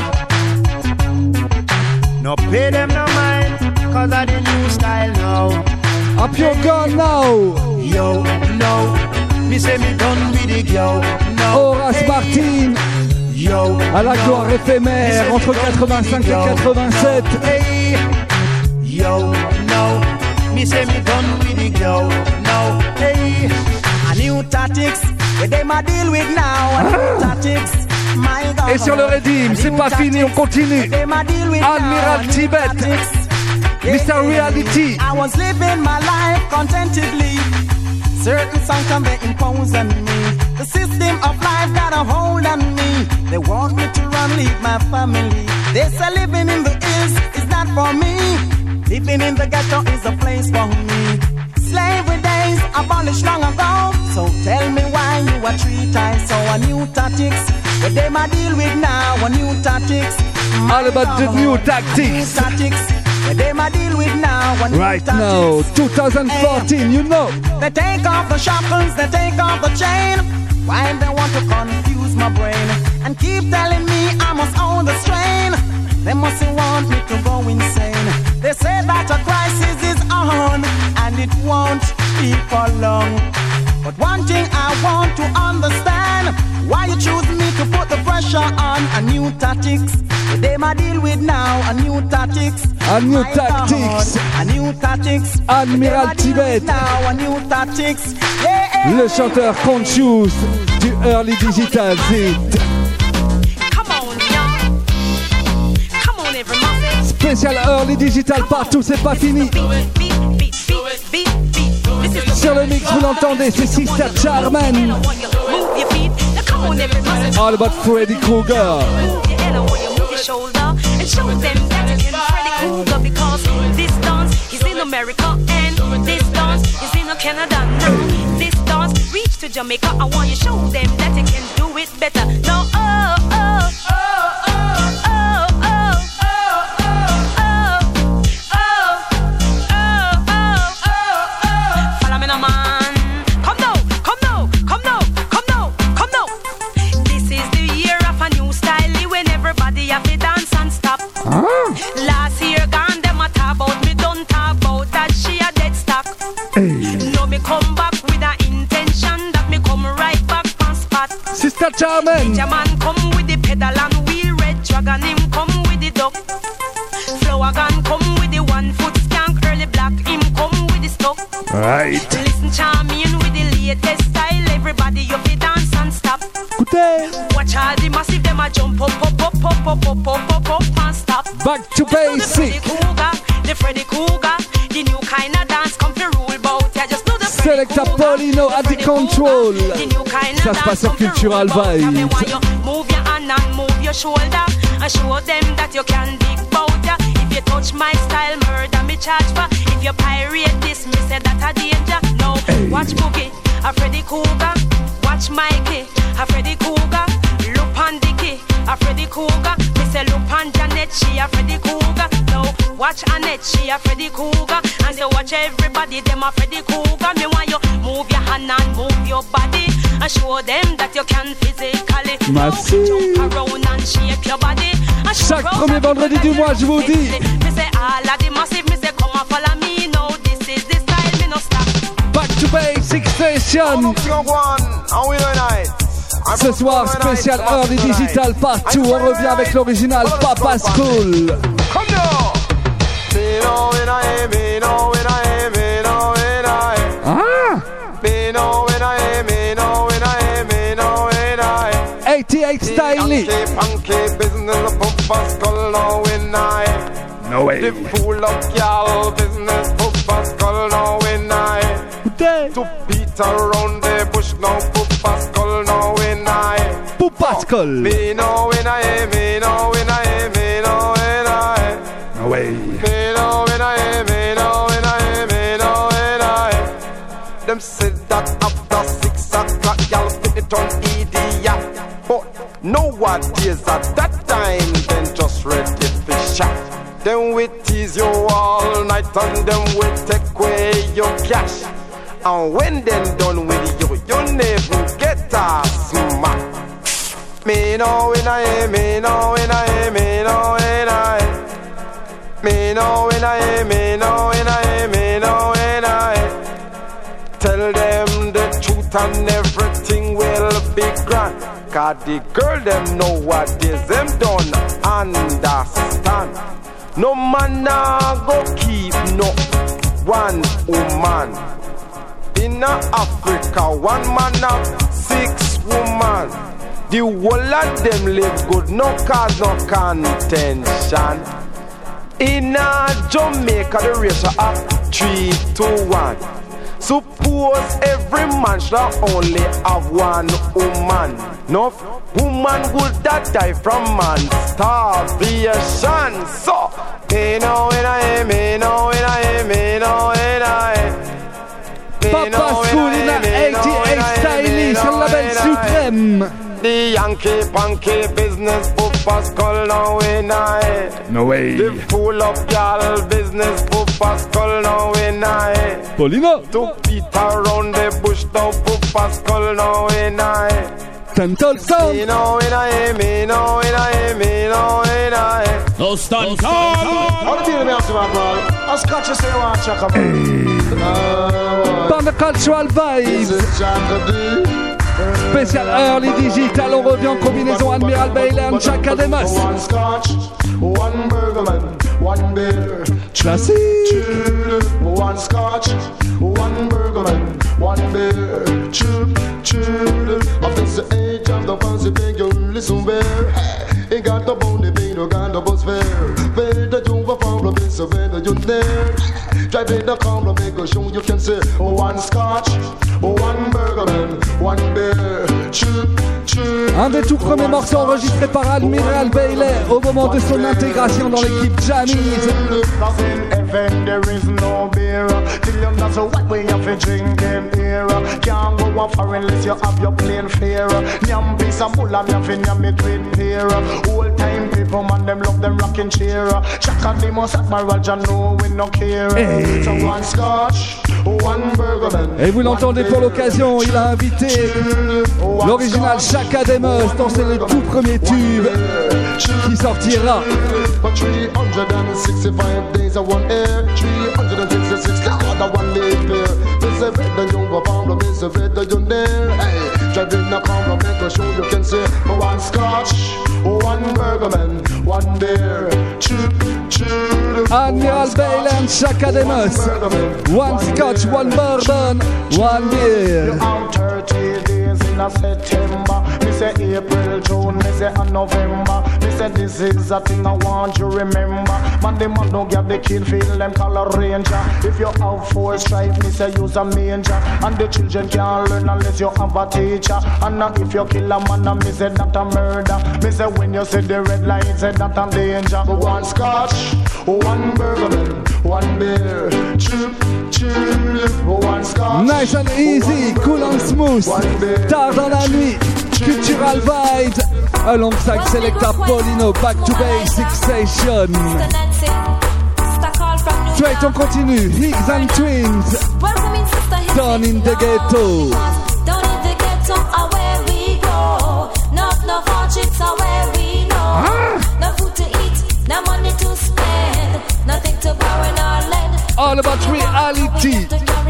No pay them no mind, cause of the new style now. Up your gun now. Yo, no, me say me done with the girl. No, Horace Martin. Yo, à la gloire éphémère entre 85 et 87. Hey, yo, no, me say me done with the girl. No, hey, a new tactics, where they ma deal with now. A new tactics, my God. Et sur le redeem, c'est pas fini, on continue. Admiral Tibet, Mr. Reality. I was living my life contentedly. Certain songs come they impose on me. The system of life got a hold on me. They want me to run, leave my family. They say living in the hills is not for me. Living in the ghetto is a place for me. Slavery days abolished long ago. So tell me why you are treated so. A new tactics, what they might deal with now. A new tactics. All about the new tactics. They might deal with now. Right now, 2014, you know. They take off the shackles, they take off the chain. Why they want to confuse my brain and keep telling me I must own the strain? They must want me to go insane. They say that a crisis is on and it won't be for long. But one thing I want to understand, why you choose me to put the pressure on. A new tactics, they might deal with now. A new tactics, a new tactics, a new tactics. Admiral Tibet, now a new tactics. Yeah. Le chanteur Conscious du Early Digital Z. Spécial Early Digital partout, c'est pas fini. Sur le mix, vous l'entendez, c'est Sister Charmaine. All about Freddy Krueger. And show them that you can Freddy Krueger, because this dance is in America and this dance is in Canada. Now this dance reach to Jamaica. I want you to show them that you can do it better. No, oh, oh, oh, oh, oh, oh, oh, follow me now, man. Come now, come now, come now, come now, come now. This is the year of a new style when everybody have to dance and stop. Last year gone, them a talk about me, don't talk about that she a dead stock. No, me come back with a intention that me come right back on spot. Sister Charmaine. Ninja man come with the pedal and wheel red dragon, him come with the duck. Flower gun come with the 1 foot skank. Early black, him come with the stuff. Right. Listen, charming with the latest style. Everybody you fi dance and stop. Watch all the massive, them a jump up and stop. Back to basic. The Freddy Cougar, the new kind of dance come to rule bout. Yeah, just do the Selecta Paulino at the control. Ça se passe sur Cultural Vibes. Move your hand and move your shoulder and show them that you can dig bout ya. If you touch my style, murder me charge for. If you pirate this, me say that a danger. No, watch Boogie, a Freddy Cougar. Watch Mikey, a Freddy Cougar. Look on Dicky, a Freddy Cougar. Me say look on Janet, she a Freddy Cougar. No, watch Annette, she a Freddy Cougar. And say watch everybody, them a Freddy Cougar. Me want you move your hand and move your body and show them that you can physically. Massive. Jump around and shake your body. Chaque premier vendredi du mois, je vous dis. Me say all of the massive, me say come and follow me now. This is the style, me no stop. Back to basic station. Ce soir, spécial Early Digital partout. On revient avec l'original Papa School. Ah! 88 stylish. No way. The fool of y'all business, Papa Skull now in I. To beat around the bush now, Papa Skull now in I. Papa Skull. Me know in I, me know in I, me know in I. No way. Me know in I, me know in I, me know in I. Them said that after 6 o'clock, y'all fit it on idiot. But nowadays at that time, then just ready for shot. Then we tease you all night and then we take away your cash. And when them done with you, you never get a smack. Me know when I, me know when I, me know when I. Me know when I, me know when I, me know when I. Tell them the truth and everything will be grand. Cause the girl them know what is them don't understand. No man nah go keep no one woman. In Africa, one man have 6 women. The whole of them live good, no cause, no contention. In Jamaica, the ratio of 3 to 1. Suppose every man should only have 1 woman. No woman would that die from man starvation. So, me know when I, me know when I, me know when I. Papa School in a 88 stylish sur le label Supreme. The Yankee Punky business, Papa Skull now in I. No way. The fool of y'all business, Papa Skull now in I. Paulino. To beat around the bush now, Papa Skull now in I. Tantol sound. Me know in I, me know in I, me know in I. No stand tall. How do you me after that, man? I scratch you say you want to check up. Dans le Cultural Vibes. Spécial Early Digital, on revient en combinaison Admiral Bailey and Chaka Demas. One scotch, one burgerman, one beer. Classique. One scotch, one burgerman, one beer. I face the age of the fancy thing, you listen where. Ain't got the bone, they no got the bus fare. Where the Jova from the base of where you're there. Drive in the car, make a show you can say. One scotch, one burgerman, one beer. Un des tout premiers morceaux enregistrés par Admiral Bailey au moment de son intégration dans l'équipe Jammies. There is no beer. Till you not so what way you fi drinking here. Can't go a foreign unless you have your plane fare. Nyam piece of bull and you fi nyam it with here. Old time people man them love them rocking chair. Chaka the most admiral Jah know we no care. So one scotch, one burgerman. Et vous l'entendez pour l'occasion, il a invité l'original Chaka Demus dans le tout premier tube qui sortira. 365 days of one air, 366 the other one live here. c'est fait de yon va prendre, mais c'est fait de yon there. Hey, j'avais n'a pas make a show you can say one scotch, one bourbon, one beer. Admiral Bayland, Chakademus. One scotch, one bourbon, one beer. Out 30 days in a September. Me say April, June, me say a November. Me say this is a thing I want you remember. Man, the man don't get the kid feel them call a ranger. If you have 4 stripes, me say use a manger. And the children can't learn unless you have a teacher. And now if you kill a man, me say that a murder. Me say when you see the red light, say that a danger. One scotch, one bourbon, one beer. Chip, one scotch. Nice and easy, cool and smooth. Tard dans la nuit, Cultural Vibes. Alongside Selecta Paulino, Back to Basics Session. Straight on continue, Higgs and Twins. Down in the ghetto. Down in the ghetto are where we go. No fortunes are where we know. No food to eat, no money to spend. Nothing to borrow in our land. All about reality.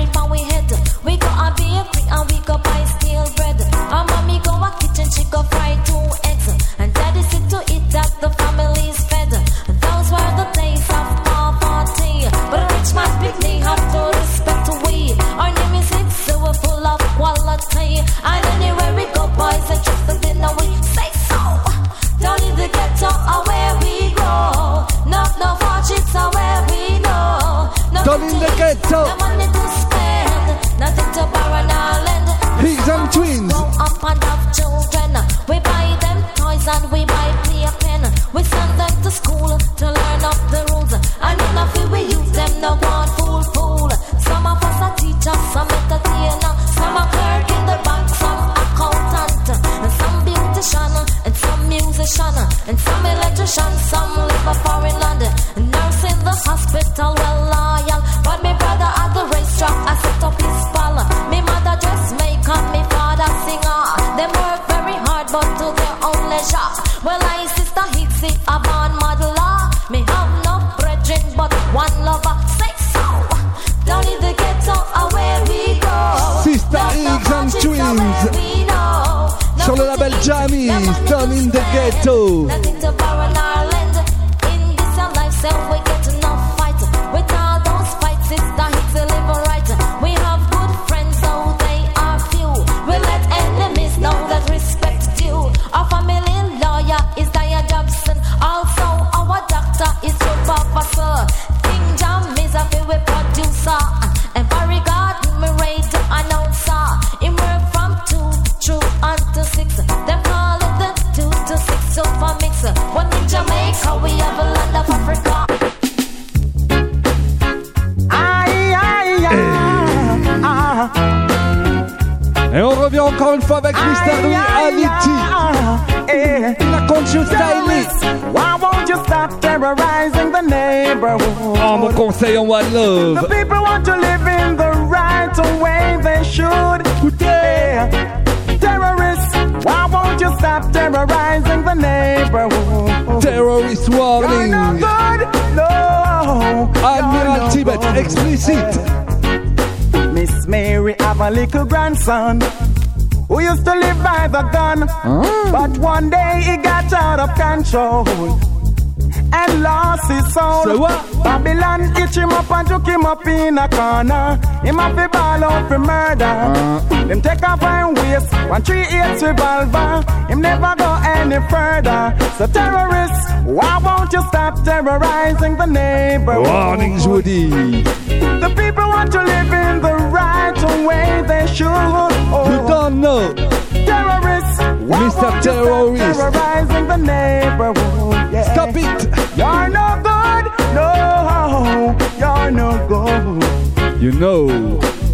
We go a bakery and we go buy stale bread. Our mommy go a kitchen, she go fry 2 eggs. And daddy sit to eat that the family's fed. And those were the days of poverty. But a rich man's picnic have to respect to we. Our name is Hicks, so we're full of quality. And anywhere we go, boys and tricks the dinner we say so. Down in the ghetto are where we go. No fortunes are where we know. Down in the ghetto. No money to spend. Nothing to borrow in our land. Higgs and Twins. Grow up and have children. We buy them toys and we buy playpen. We send them to school to learn up the rules. And enough we use them, no one fool. Some of us are teachers, some entertainer. Some are clerk in the bank, some accountant. And some beautician, and some musician. And some electrician, some live a foreign land. And nurse in the hospital, well loyal. But my brother at the racetrack, I set up his ball. My mother dressmaker, my father singer. Them work very hard, but to their own leisure. Well, I sister Hixie, a born modeler. Me have no brethren, but one lover. Say so. Down in the ghetto, where we go. Sister Higgs and Twins. Sur le label Jammies, Down in the ghetto. Nothing to borrow in our land. In this lifestyle, we get enough fight. With all those fights, sister Hixie live right. We have good friends, though they are few. We let enemies know that respect due. Our family lawyer is Diane Jobson. Also, our doctor is your professor. King Jam is a favorite producer. And Barry Garden, me radio announcer. He work from 2 through until 6. Them call it the 2 to 6 super mix. One in Jamaica, we have a land of Africa. Et on revient encore une fois avec Mr. Reality. La conscious style. Why won't you stop terrorizing the neighborhood? Oh, mon conseil en One Love. The people want to live in the right way they should. Yeah. Terrorists, why won't you stop terrorizing the neighborhood? Terrorist warning. You're no good, no. Admiral Tibet, explicit. Miss Mary have a little grandson who used to live by the gun. But one day he got out of control and lost his soul. So what? Babylon itch him up and took him up in a corner. Him have to ball out for murder. Them take off and waste 138 revolver. Him never go any further. So terrorists, why won't you stop terrorizing the neighborhood? Warnings, Woody. The people want to live in the right way they should. You don't know. Terrorists, why Mr. won't you Terrorist. stop terrorizing the neighborhood? Yeah. Stop it. You're no good. No, you're no good. You know.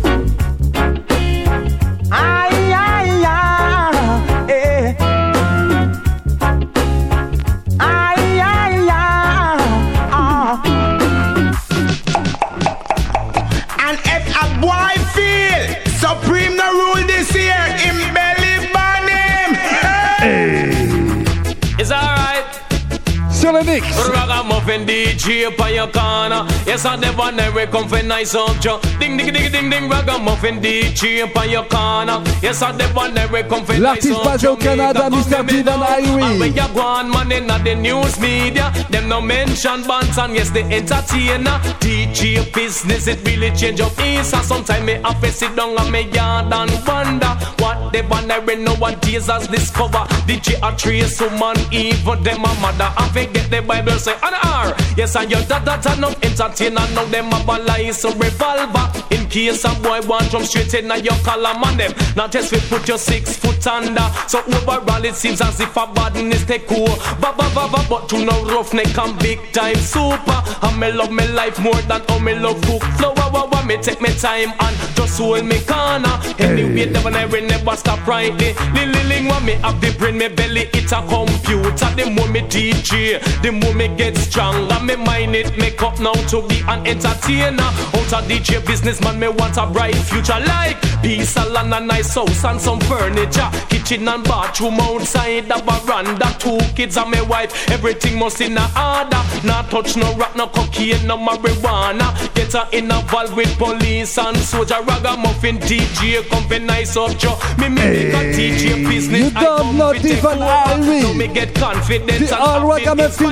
And if a boy feel Supreme no rule this year, him belly burn him. Hey. It's alright. Sur le mix. Ragamuffin DJ pa your corner. Yes, I never come for nice up Joe. Ding ding ding ding ding. Ragamuffin DJ pa your corner. Yes, I never come for nice up Joe. L'artiste basé au Canada, Mr. Divan Irie. When you go on man in the news media, them no mention bands and yes, the entertainer. DJ business, it really change up east. And sometimes me have to sit down and me yard and wonder what they wanna no one Jesus discover. DJ a trace woman, even them a mother. I forget the Bible say an R. Yes, and your dad no entertainer. Now them a balance a revolver. In case a boy want jump straight in your column on them. Not just we put your 6 foot under. So overall it seems as if a badness take cool. But to no roughneck and big time super. And me love me life more than how me love cook flour. Me take me time and just hold me corner. Anyway, never stop rightly. Lily want me have the brain, me belly it's a computer. The more me DJ, the more me get stronger. Me mind it make up now to be an entertainer. Out of DJ businessman, me want a bright future like peace, salon and nice house and some furniture. Kitchen and bathroom outside the veranda. 2 kids and my wife, everything must in a order. Not touch no rock, no cocaine, no marijuana. Get her involved with police and soldier. Ragamuffin DJ, come for nice up Joe. Me make a DJ business. You don't know Divan Irie. No me get confidence. The all Ragamuffin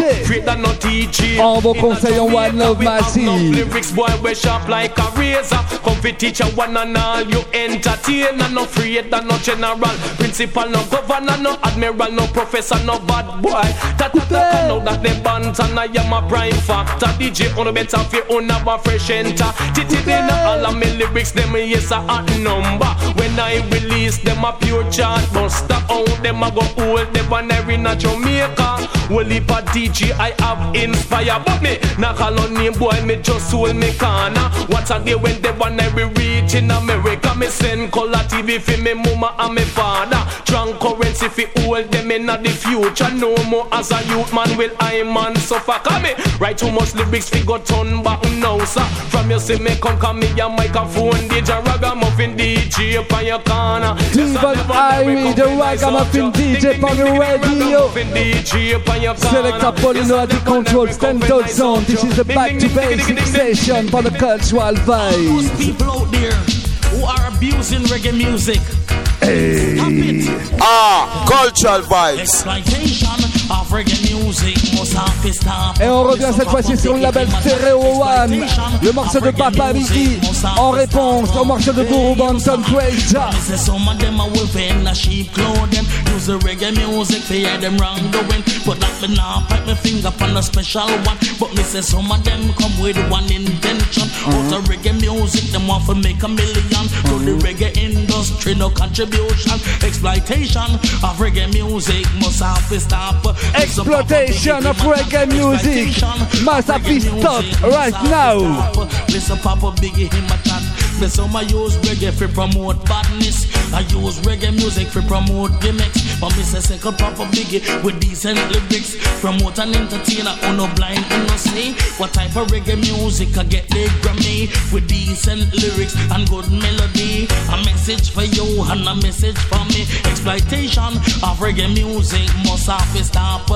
DJ. En vos conseils en One Love Massive. Lyrics boy we sharp like a razor. Come for teacher one and all you entertain. No afraid and no general. Principal no governor, no admiral, no professor, no bad boy. That know that the band and I am a prime factor. DJ on a better feel on a fresh enter. Titi dinner all of me lyrics them yes a hot number. When I release them a pure chart buster. Oh them a go hold them and every in a Jamaica. Well heap a DJ I have inspired. But me not call on name boy me just hold me corner. What a day when they wanna be reach in America. Me send color TV for me mama and me father. Drunk currency fi hold them in the future. No more as a youth man will I man suffer. Come me write too much lyrics fi go turn back now sir. From you see me come me a microphone DJ Ragamuffin DJ upon your corner. Divan Irie, the Ragamuffin DJ on the radio. Selector Paulino at the control, Stenton Zone. This is the back to basic session for the cultural vibe. Those people out there who are abusing reggae music. Hey. Cultural vibes. Et on revient cette fois-ci sur le label Stereo One. Le morceau de Papa Biggie en réponse au morceau de Guru Banton Quaja. Some of them are wolfing a sheep clothing. Use the reggae music for hear them wrong doing. But that me now pipe my finger on a special one. But me say some of them come with one intention. But the reggae music them want to make a million. To the reggae industry no contribution. Exploitation of reggae music must have to stop. Exploitation of reggae music must have to stop right now. Listen Papa Biggie in my chat. Me some I use reggae for promote badness. I use reggae music for promote gimmicks. But me say second Papa Biggie with decent lyrics. Promote and entertainer on no blind and no see. What type of reggae music I get the Grammy. With decent lyrics and good melody. A message for you and a message for me. Exploitation of reggae music must have to stop.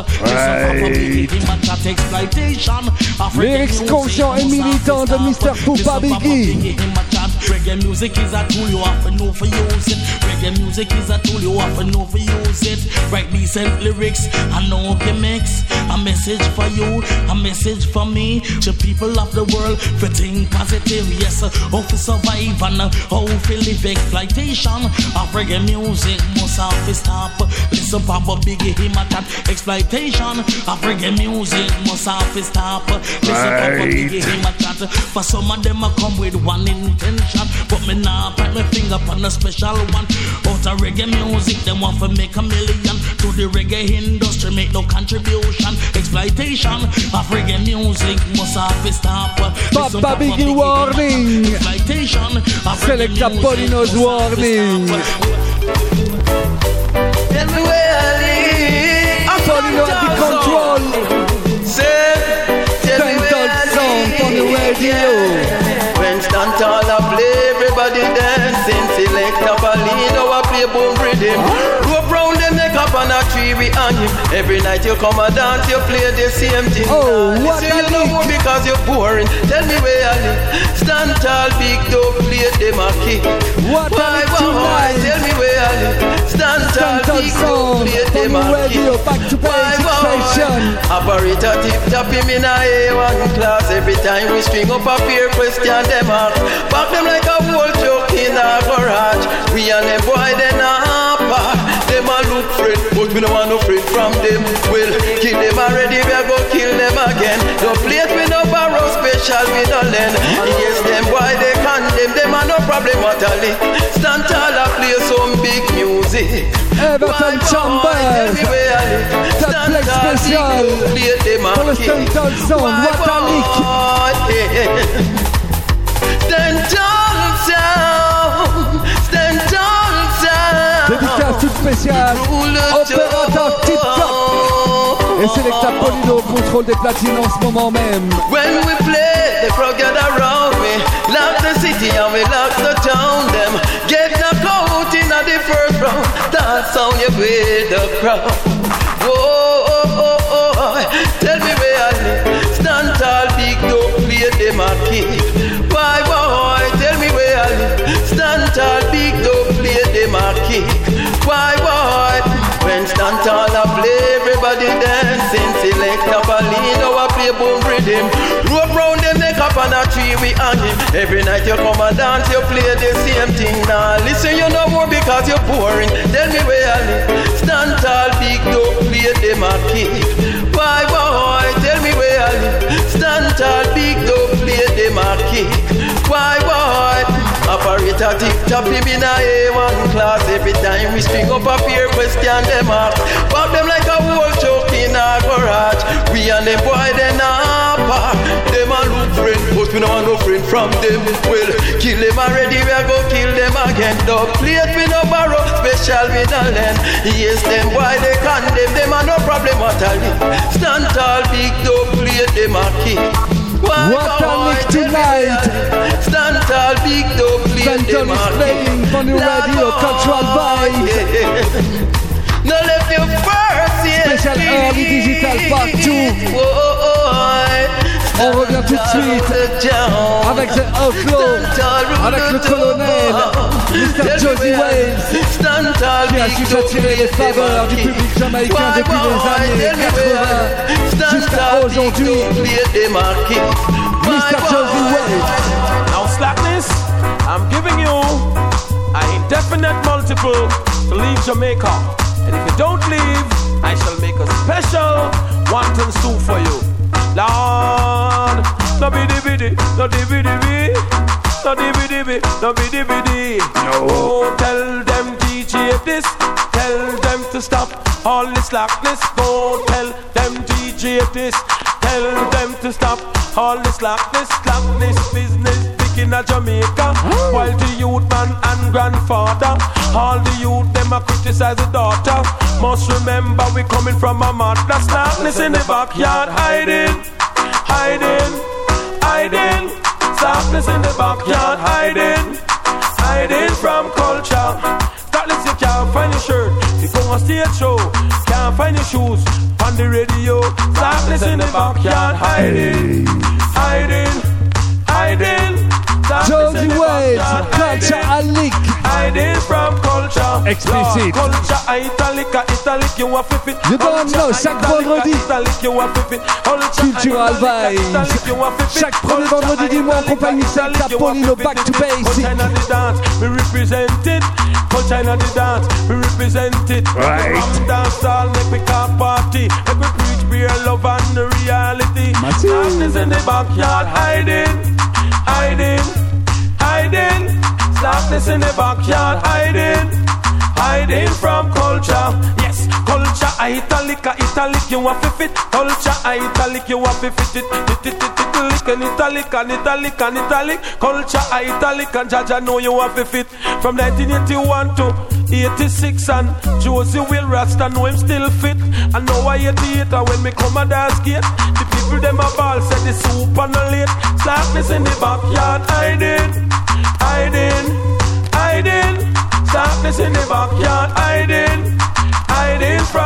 Exploitation of lyrics conscient et militant de Mr. Papa Biggie. Reggae music is a tool you have to know for use it. Reggae music is a tool you have to know for use it. Write decent lyrics and no gimmicks. A message for you, a message for me. To people of the world, for think positive. Yes, how to survive and how to live. Exploitation of reggae music must have to stop. Listen, Papa Biggie, him at that. Exploitation of reggae music must have to stop. Listen, Papa Biggie, him at that. For some of them I come with one intention. But me now put my finger on a special one. Out of reggae music, they want to make a million. To the reggae industry, make no contribution. Exploitation of reggae music must have to stop. Papa Biggie warning. Exploitation of Selector Paulino's warning. Paulino at the control. Stenton Sound on the radio. When stand all a play, everybody dancing. Select a Paulino a play boom rhythm. Rope round them make up a on a tree we hang him. Every night you come and dance, you play the same thing. Oh, what listen, a you know more because you're boring. Tell me where I live. Stand tall, big dope, play them a kick. What why, a tonight. Tell me where I live. Stand tall, big dope, play them a kick. Back to basic station. Operator tip top him in a A1 class. Every time we string up a peer question them out. Back them like a whole joke in a garage. We and them boy they not part. Them a look friend, but we don't want no friend from them. Well, kill them already, we a go kill them again. No plate we no borrow, special we no lend. Yes, them boy they condemn, them a no problem at all. Stand tall and play some big music. Everton Chambers, that play special pour le Stand Sound, what a lick. Stand Sound. Dédicace toute spéciale, opérateur Tip Top. Et Selecta Polino au contrôle des platines en ce moment même. When we play, the crowd gather around me. Lock the city and we lock the town. Them get knocked out in the first round. That's how you with the crowd. Whoa, tell me where I live. Stand tall, big dog, play them a kick. Why, boy, tell me where I live. Stand tall, big dog, play them a kick. Why, boy, when stand tall I play, everybody dancing. Selecta Polino I play boom rhythm. Rope round them neck up on a tree we hang him. Every night you come and dance, you play the same thing. Now listen, you know more because you're boring. Tell me where I live. Stand tall, big dog, play them a kick. Why, boy, tell me where I live. Stand tall, big dog, play them a kick. Why, boy? Operator tip top him in a A1 class. Every time we string up a peer question them up. Pop them like a whole choke in a garage. We and them boy they not part. Them a look friend, but we don't want no friend from them. Well, kill them already, we a go kill them again. Dog plate we no borrow, special we no lend. Yes, them boy they condemn, them a no problem at all. Stand tall, big dog plate them a kick. What a lick tonight. Stand tall, big dog, Stand tall is playing for new radio, cultural vibes. No left your first Special early digital part 2. On revient tout de suite avec The Outlaw, avec le colonel, Mr. Josie Waves, qui a su s'attirer les faveurs du public jamaïcain depuis les années 80 jusqu'à aujourd'hui. Mr. Josie Waves. Now slackness, I'm giving you an indefinite multiple to leave Jamaica. And if you don't leave, I shall make a special wonton soup for you. Lord, no biddy biddy, no dibby dibby, no dibby dibby, no biddy biddy. No, tell them DJ this, tell them to stop all the slackness. Go tell them DJ this, tell them to stop all the slackness business. In a Jamaica, while the youth man and grandfather, all the youth them a criticize the daughter. Must remember we coming from a mother. Slackness in the backyard, hiding. Slackness in the backyard, hiding from culture. Slackness you can't find your shirt, you go on stage show, can't find your shoes on the radio. Slackness in the backyard, hiding. Josie Waves, culture and lick. Hiding from culture. Explicit. Culture, italic, you are fit. You don't know, chaque vendredi. Cultural Vibes. Chaque premier vendredi du mois en compagnie de Selecta Polino, back to basic. We represent it. Culture in the dance, we represent it. Right. Dance all, make we car party. Make we preach beer, love and the reality. Darkness in the backyard, hiding. Slackness in the backyard, hiding from culture. Yes, culture, italic, you want to fit. Culture, italic, you want to fit it. Italic. Culture, italic, and Jaja know you want to fit. From 1981 to 86 and Josie Will Rasta know him still fit. And now I 88 when me come a dance gate. The people them a ball said the soup on the late. Slackness in the backyard, hiding. Slackness in the backyard, hiding from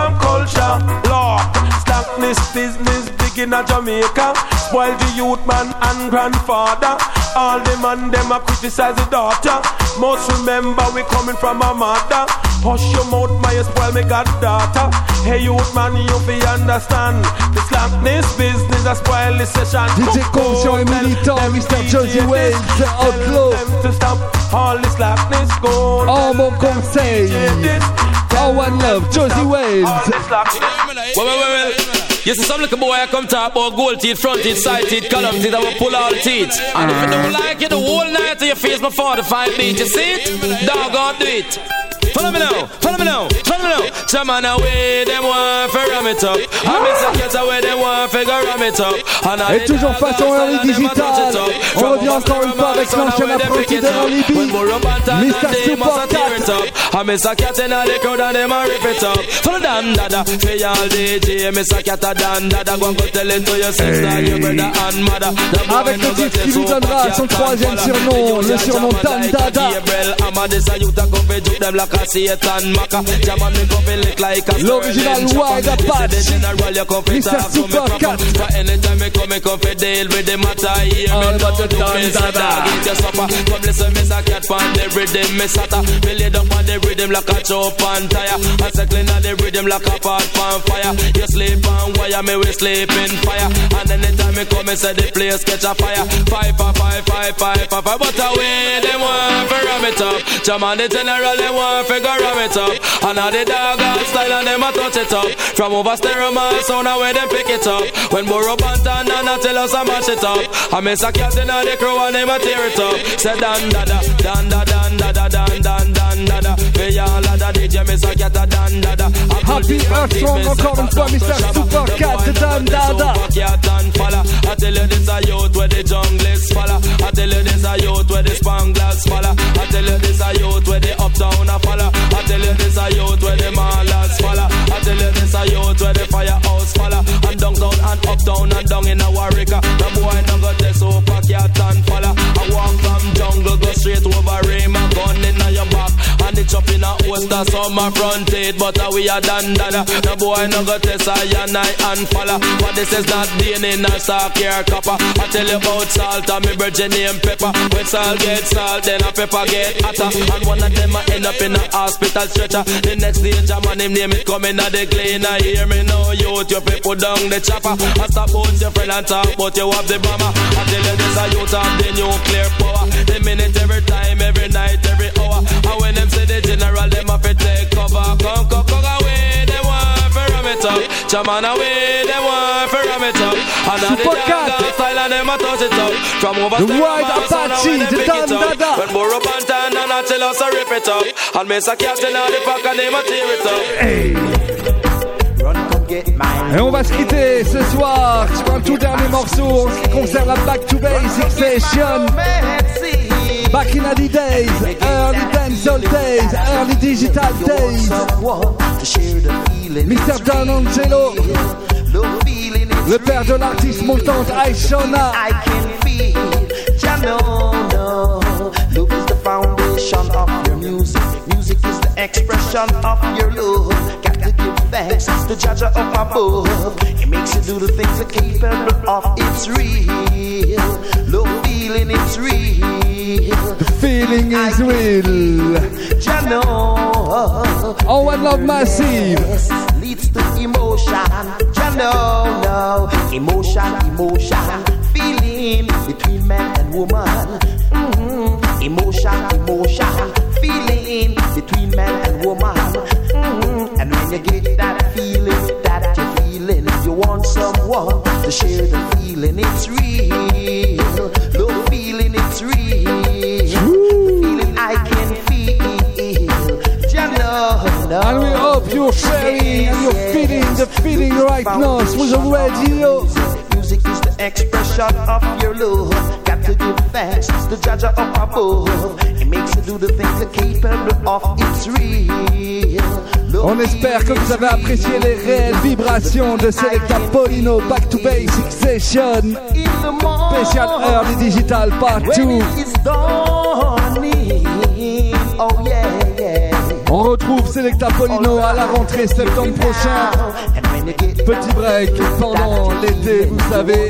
a Jamaica. Spoil the youth man and grandfather. All the man them a criticize the daughter. Must remember we coming from a mother. Hush your mouth, my spoil me goddaughter. Hey youth man, you fi understand. The slackness business a spoil the session. DJ conscient et militant, Mr. Josie Wales, Outlaw. To stop all the slackness go. Oh mon conseil. Oh one love, Josie Wales. Well. You see some little boy I come talk about gold teeth, front teeth, side teeth, column teeth, I will pull all teeth. And if you don't like it, the whole night to your face, my 45 beat, you see it? Dog, I'll do it. Follow me now, follow me now, follow me now. Some man away, them want for ram it up. I miss a cat away, them want for go ram it up. Et toujours façon Early Digital. On revient encore une fois avec l'ancien apprenti de Early B, Mr. Super Cat. I miss a cat in the crowd and them a rip it up. Follow Dan Dada, for y'all DJ, miss a cat a Dan Dada. Go and go tell it to your sister, your brother and mother. Avec le titre qui lui donnera son troisième surnom, le surnom Dan Dada. L'original Wide Apache, Mr. Super Cat. Anytime me come for deal with the matter here. Me got to do me Dada. Get your supper. Come listen, Mr. Cat on the rhythm, me sata. Me laid up on the rhythm like a chop on tire. I circling on the rhythm like a pot on fire. You sleep on wire, me we sleep in fire. And anytime me come, me say the place catch a fire. Five. But away they want for ram it up. Jam on the general, they want for go ram it up. And all the dog style and them a touch it up. From over stereo man sound away them pick it up. When Burro Bantan and I tell us I mash it up. I miss a cat in the crew and them a tear it up. Say dan dada, dan dada, dan dada, dan dan dan dada. For y'all of the DJ miss a cat a dan dada. Happy Earth Song encore une fois, Mr. Super Cat, Dan Dada. I tell you this a youth where the jungle is follow. I tell you this a youth where the Spanglers follow. I tell you this a youth where the uptown a follow. I tell you this a youth where the Marlers follow. I tell you this a youth where the Firehouse follow. And downtown and uptown and down in a Warwick. The boy no go take Super Cat and follow. I walk from jungle go straight over Rima, gun in your back. And the chop in a Worcester summer front it. But we a Dan Dada. The boy no go take Sayana and follow. But this is not DNA nor stock here copper. I tell you about salt and me virgin name pepper. When salt get salt, then a pepper get hotter. And one of them a end up in a hospital stretcher. The next day Jaman him name it coming at the cleaner. Hear me now youth, you fi put down the chopper. I stop out your friend and talk but you have the bomber. I tell you this a youth have the nuclear power. The minute every time, every night, every hour. And when them say the general, them have to take cover. Come away, they want to ram it up. Jaman away, they want to ram it up. And now the jungle style and them a touch it up. From over the Wide Apache, the Dan Dada. When Burro Bantan and I tell us to rip it up. And Miss a cat in the pack and them a tear it up. Et on va se quitter ce soir sur un tout dernier morceau en ce qui concerne la Back to Basic Session. Back in the days, early dancehall days, early digital days. Mr. Don Angelo, le père de l'artiste montante Aishona. Love is the foundation of your music. Music is the expression of your love. Got to give thanks to Jaja up above. It makes you do the things you're capable of. It's real. Love feeling, it's real. The feeling is real. Jano. Oh, one love massive. Leads to emotion. Jano, no. Emotion. Feeling between man and woman. Emotion, feeling between man and woman. And when you get that feeling that you're feeling, you want someone to share the feeling. It's real, the feeling, it's real. The feeling I can feel, you know. And we hope you're sharing and you're feeling the feeling right now through the radio. Music is the expression of your love. Got to give thanks to Jaja up above. It makes you do the things you're capable of. It's real. On espère que vous avez apprécié les réelles vibrations de Selecta Paulino Back to Basic Session. Spécial Early Digital Part 2. Oh yeah. On retrouve Selecta Polino à la rentrée septembre prochain. Petit break pendant l'été, vous savez.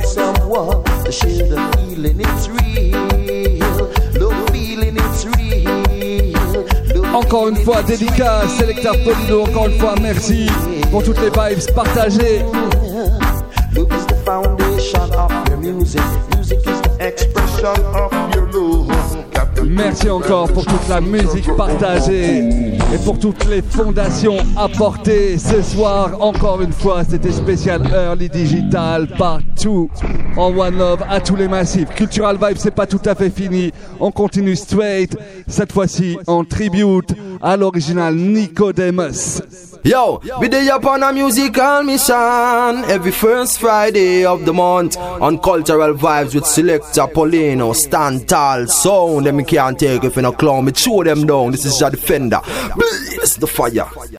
Encore une fois, dédicace, Selecta Polino, encore une fois, merci pour toutes les vibes partagées. Love is the foundation of your music. Music is the expression of your love. Merci encore pour toute la musique partagée et pour toutes les fondations apportées ce soir. Encore une fois, c'était spécial Early Digital partout en One Love à tous les massifs. Cultural Vibe, c'est pas tout à fait fini. On continue straight, cette fois-ci en tribute à l'original Nicodemus. Yo, we day up on a musical mission every first Friday of the month on Cultural Vibes with Selecta Polino. Stand tall, sound them can't take if you no clown. Me chew them down. This is your defender. This is the fire.